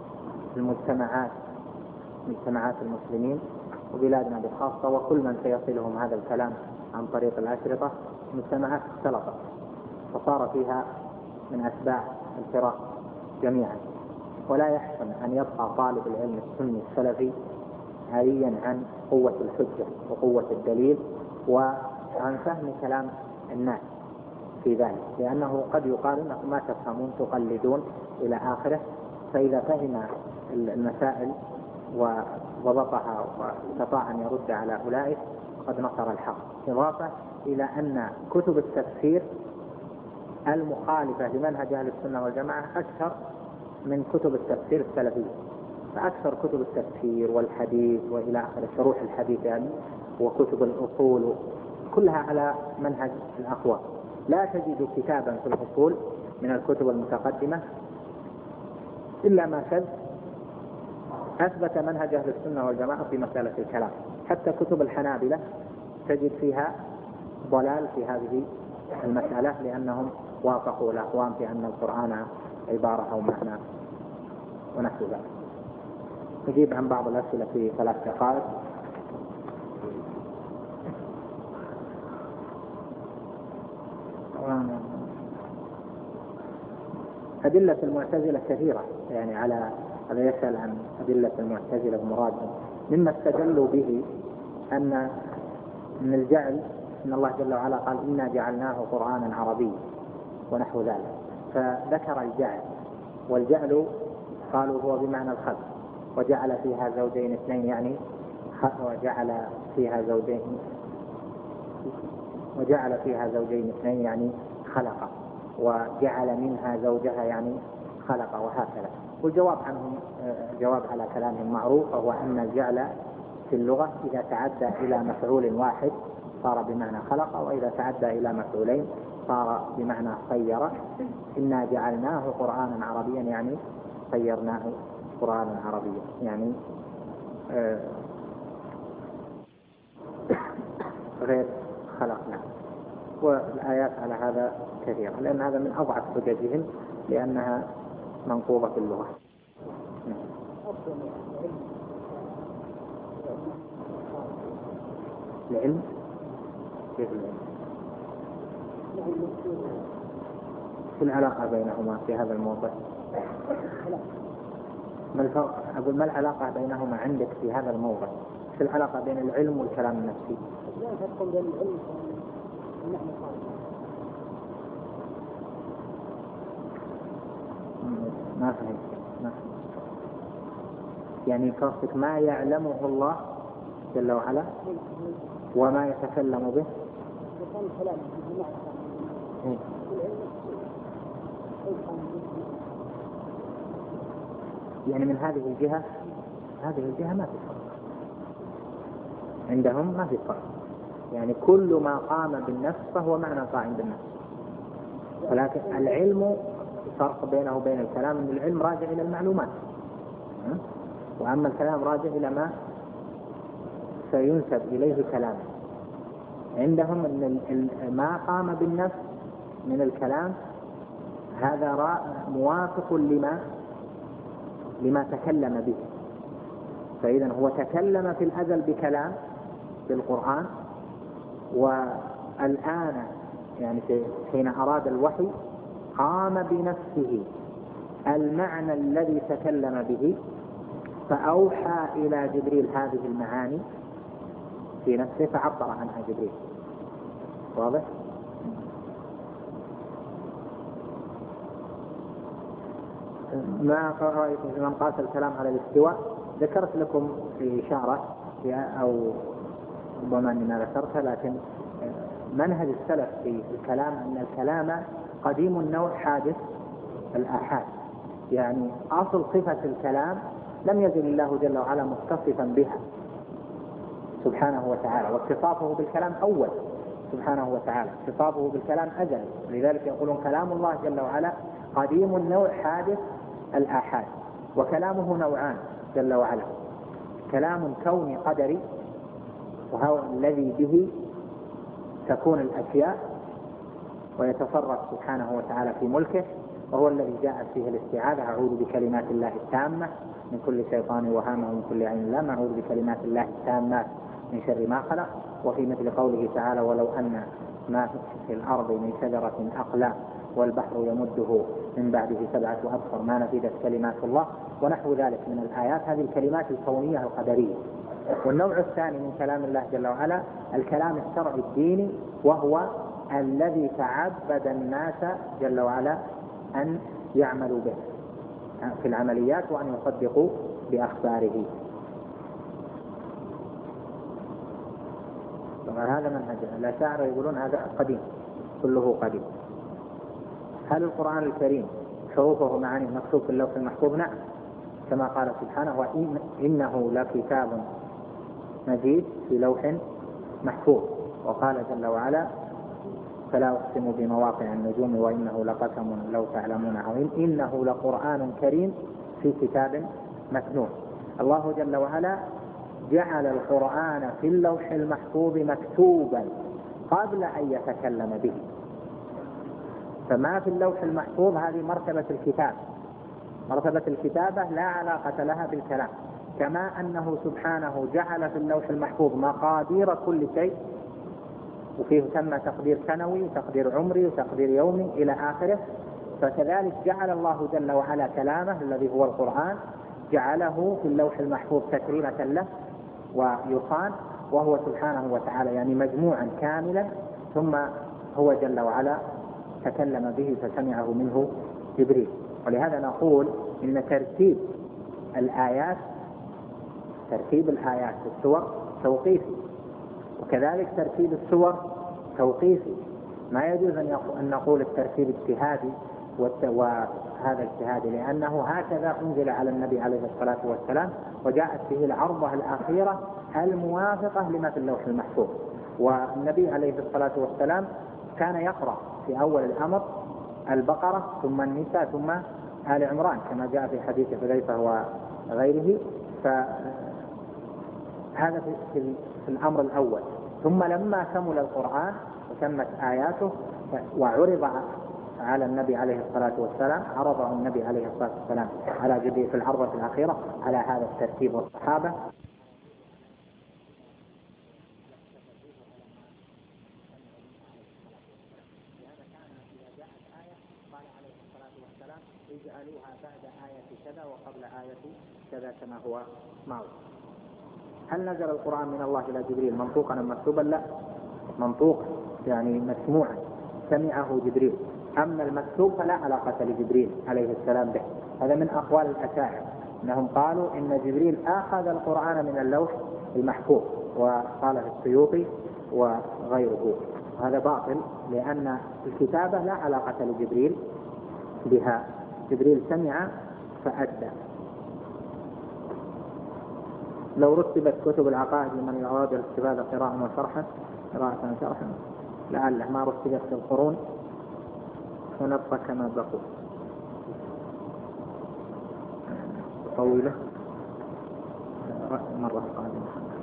مجتمعات المسلمين وبلادنا بخاصة، وكل من سيصلهم هذا الكلام عن طريق الأشرطة، مجتمعات اختلطت فصار فيها من أتباع الفرق جميعا. ولا يحسن أن يبقى طالب العلم السني السلفي عاريا عن قوة الحجة وقوة الدليل وعن فهم كلام الناس في ذلك، لأنه قد يقال أنكم ما تفهمون تقلدون إلى آخره. فإذا فهم المسائل وضبطها واستطاع أن يرد على أولئك قد نصر الحق. إضافة إلى أن كتب التفسير المخالفة لمنهج أهل السنة والجماعة أكثر من كتب التفسير السلفية. فأكثر كتب التفسير والحديث وإلى آخر شروح الحديث يعني، وكتب الأصول كلها على منهج الأقوى. لا تجد كتابا في الأصول من الكتب المتقدمة إلا ما شذ أثبت منهج أهل السنة والجماعة في مسألة الكلام. حتى كتب الحنابلة تجد فيها ضلال في هذه المسألة، لأنهم وافقوا الأقوام في أن القرآن عبارة أو معنى ونحو ذلك. نجيب عن بعض الأسئلة في 3 دقائق. أدلة المعتزلة كثيرة، يعني على هذا يسأل عن أدلة المعتزلة ومرادهم. مما استدلوا به أن من الجعل إن الله جل وعلا قال إنا جعلناه قرآنا عربيا ونحو ذلك، فذكر الجعل، والجعل قالوا هو بمعنى الخلق، وجعل فيها زوجين اثنين يعني وجعل فيها زوجين اثنين يعني خلق، وجعل منها زوجها يعني خلق، وهكذا. والجواب عنهم جواب على كلامهم معروف، وهو أن الجعل في اللغة إذا تعدى إلى مفعول واحد صار بمعنى خلق، وإذا تعدى إلى مفعولين صار بمعنى صير. إنا جعلناه قرآنا عربيا يعني صيرناه قرآنا عربيا، يعني غير خلقنا. والآيات على هذا كثيرة، لأن هذا من أضعف حججهم، لأنها منقوضة في اللغة. العلم كيف العلم؟ في العلاقة بينهما في هذا الموضوع. ما الفرق؟ أقول ما العلاقة بينهما عندك في هذا الموضوع؟ في العلاقة بين العلم والكلام النفسي. لا فرق بين العلم والنحو ما فهمت. يعني قصدك ما يعلمه الله جل وعلا وما يتكلم به. يعني من هذه الجهة ما في فرق عندهم، ما في فرق. يعني كل ما قام بالنفس فهو معنى قائم بالنفس، ولكن العلم فرق بينه وبين الكلام، ان العلم راجع الى المعلومات، واما الكلام راجع الى ما سينسب اليه كلامه. عندهم ان ما قام بالنفس من الكلام هذا موافق لما تكلم به، فإذا هو تكلم في الأزل بكلام بالقرآن، والآن يعني حين أراد الوحي قام بنفسه المعنى الذي تكلم به، فأوحى إلى جبريل هذه المعاني في نفسه فعبر عنها جبريل. واضح؟ ما رأيكم في من قاس الكلام على الاستواء؟ ذكرت لكم في إشارة أو ربما أني ما ذكرتها، لكن منهج السلف في الكلام أن الكلام قديم النوع حادث الآحاد. يعني أصل صفة الكلام لم يزل الله جل وعلا متصفا بها سبحانه وتعالى، واتصافه بالكلام أول سبحانه وتعالى، اتصافه بالكلام أزل. لذلك يقولون كلام الله جل وعلا قديم النوع حادث الآحاد. وكلامه نوعان جل وعلا: كلام كوني قدري، وهو الذي به تكون الأشياء ويتصرف سبحانه وتعالى في ملكه، وهو الذي جاءت فيه الاستعاذة: أعوذ بكلمات الله التامة من كل شيطان وهامة ومن كل عين لامة، أعوذ بكلمات الله التامات من شر ما خلق. وفي مثل قوله تعالى: ولو أن ما في الأرض من شجرة أقلام والبحر يمده من بعده 7 أبحر ما نفدت كلمات الله، ونحو ذلك من الآيات. هذه الكلمات الكونية القدرية. والنوع الثاني من كلام الله جل وعلا الكلام الشرعي الديني، وهو الذي تعبد الناس جل وعلا أن يعملوا به في العمليات وأن يصدقوا بأخباره. هذا منهج الأشاعرة، يقولون هذا قديم، كله قديم. هل القرآن الكريم حروفه معاني مكتوب في اللوح المحفوظ؟ نعم، كما قال سبحانه: وإنه لكتاب مجيد في لوح محفوظ. وقال جل وعلا: فلا أقسم بمواقع النجوم وإنه لقسم لو تعلمون عظيم إنه لقرآن كريم في كتاب مكنون. الله جل وعلا جعل القرآن في اللوح المحفوظ مكتوبا قبل أن يتكلم به. فما في اللوح المحفوظ هذه مرتبة الكتاب، مرتبة الكتابة لا علاقة لها بالكلام. كما أنه سبحانه جعل في اللوح المحفوظ مقادير كل شيء، وفيه تم تقدير سنوي وتقدير عمري وتقدير يومي إلى آخره، فكذلك جعل الله جل وعلا كلامه الذي هو القرآن جعله في اللوح المحفوظ تكريمة له ويصان، وهو سبحانه وتعالى يعني مجموعا كاملا، ثم هو جل وعلا تكلم به فسمعه منه جبريل. ولهذا نقول إن ترتيب الآيات في السور توقيفي، وكذلك ترتيب السور توقيفي. ما يجوز أن نقول الترتيب اجتهادي وهذا اجتهادي، لأنه هكذا أنزل على النبي عليه الصلاة والسلام، وجاءت به العرضة الأخيرة الموافقة لما في اللوح المحفوظ. والنبي عليه الصلاة والسلام كان يقرأ في أول الأمر البقرة ثم النساء ثم آل عمران، كما جاء في حديث حذيفة غيره. فهذا في الأمر الأول. ثم لما كمل القرآن وتمت آياته وعرض على النبي عليه الصلاة والسلام، عرضه النبي عليه الصلاة والسلام على جبريل في العرضة الأخيرة على هذا الترتيب. والصحابة اجعلوها بعد آية كذا وقبل آية كذا كما هو معروف. هل نزل القرآن من الله إلى جبريل منطوقا أم مكتوبا؟ لا، منطوقا يعني مسموعا، سمعه جبريل. أما المكتوب فلا علاقة لجبريل عليه السلام به. هذا من أقوال الأشاعرة، أنهم قالوا إن جبريل أخذ القرآن من اللوح المحفوظ، وقاله السيوطي وغيره. هذا باطل، لأن الكتابة لا علاقة لجبريل بها، جبريل سمع فأدى. لو رتبت كتب العقائد لمن يراد الاستفادة قراءة وشرحا لعله ما رتبت في القرون ونبقى كما بقوا طويلة مرة قادمة.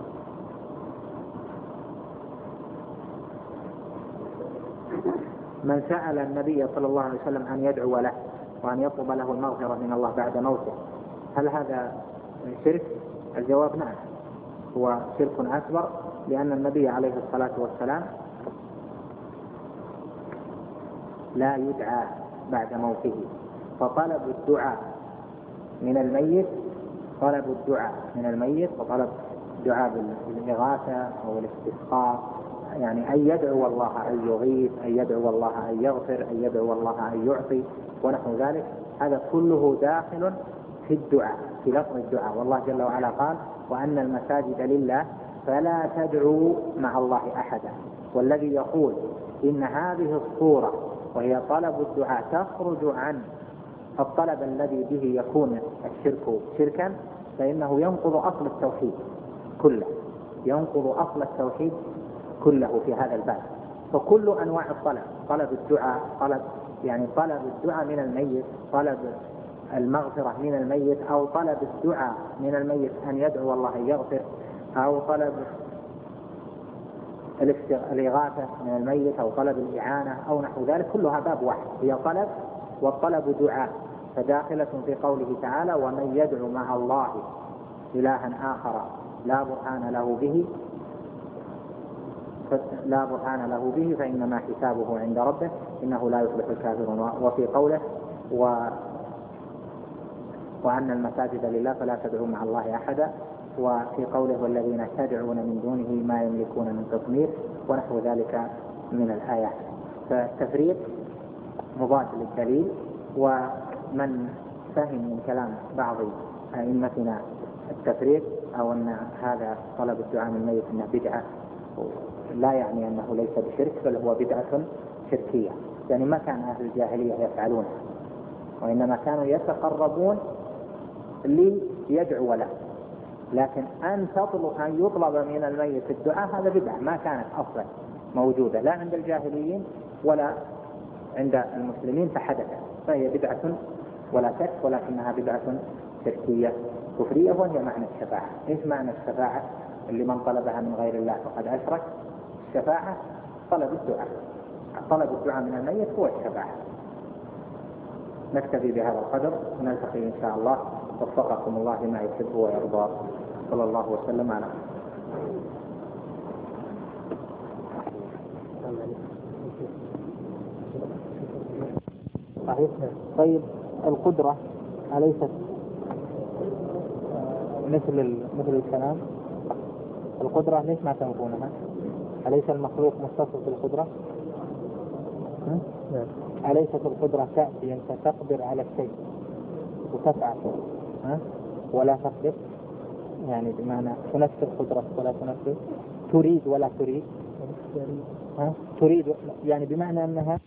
من سأل النبي صلى الله عليه وسلم أن يدعو له وأن يطلب له المغفرة من الله بعد موته، هل هذا شرك؟ الجواب نعم، هو شرك أكبر، لأن النبي عليه الصلاة والسلام لا يدعى بعد موته. فطلب الدعاء من الميت، طلب الدعاء من الميت وطلب الدعاء بالإغاثة أو الاستسقاء، يعني أن يدعو الله أن يغيث، أن يدعو الله أن يغفر، أن يدعو الله أن يعطي ونحو ذلك، هذا كله داخل في الدعاء، في لفظ الدعاء. والله جل وعلا قال: وأن المساجد لله فلا تدعوا مع الله أحدا. والذي يقول إن هذه الصورة وهي طلب الدعاء تخرج عن الطلب الذي به يكون الشرك شركا، فإنه ينقض أصل التوحيد كله، ينقض أصل التوحيد كله في هذا الباب. فكل أنواع الطلب، طلب الدعاء، طلب الدعاء من الميت، طلب المغفرة من الميت، أو طلب الدعاء من الميت أن يدعو الله أن يغفر، أو طلب الإغاثة من الميت، أو طلب الإعانة أو نحو ذلك، كلها باب واحد، هي طلب، والطلب دعاء، فداخلة في قوله تعالى: ومن يدعو مع الله إلها آخر لا برهان له به فإنما حسابه عند ربه إنه لا يفلح الكافرون. وفي قوله: وأن المساجد لله فلا تدعوا مع الله أحدا. وفي قوله: والذين تدعون من دونه ما يملكون من قطمير، ونحو ذلك من الآيات. فالتفريق مضاد للدليل. ومن فهم من كلام بعض أئمتنا التفريق أو أن هذا طلب الدعاء من الميت أنه بدعة، لا يعني أنه ليس بشرك، بل هو بدعة شركية، يعني ما كان أهل الجاهلية يفعلونه، وإنما كانوا يتقربون ليدعو له. لكن أن يطلب من الميت الدعاء هذا بدعة ما كانت أصلا موجودة لا عند الجاهليين ولا عند المسلمين، فحدثت، فهي بدعة ولا شك، ولكنها بدعة شركية كفرية. وهي معنى الشفاعة. إيش معنى الشفاعة اللي من طلبها من غير الله فقد أشرك؟ الشفاعة طلب الدعاء، طلب الدعاء من الميت هو الشفاعة. نكتفي بهذا القدر ونلتقي إن شاء الله. وفقكم الله لما يحب ويرضى. صلى الله وسلم على صحيح. طيب القدرة أليست مثل الكلام؟ القدرة ليش ما تنقونها؟ أليس المخلوق متصف بالقدرة؟ أليست القدرة تأتي أنت تقدر على الشيء وتفعل ولا تقدر، يعني بمعنى تنفذ قدرة ولا تنفذ، تريد ولا تريد، تريد يعني بمعنى أنها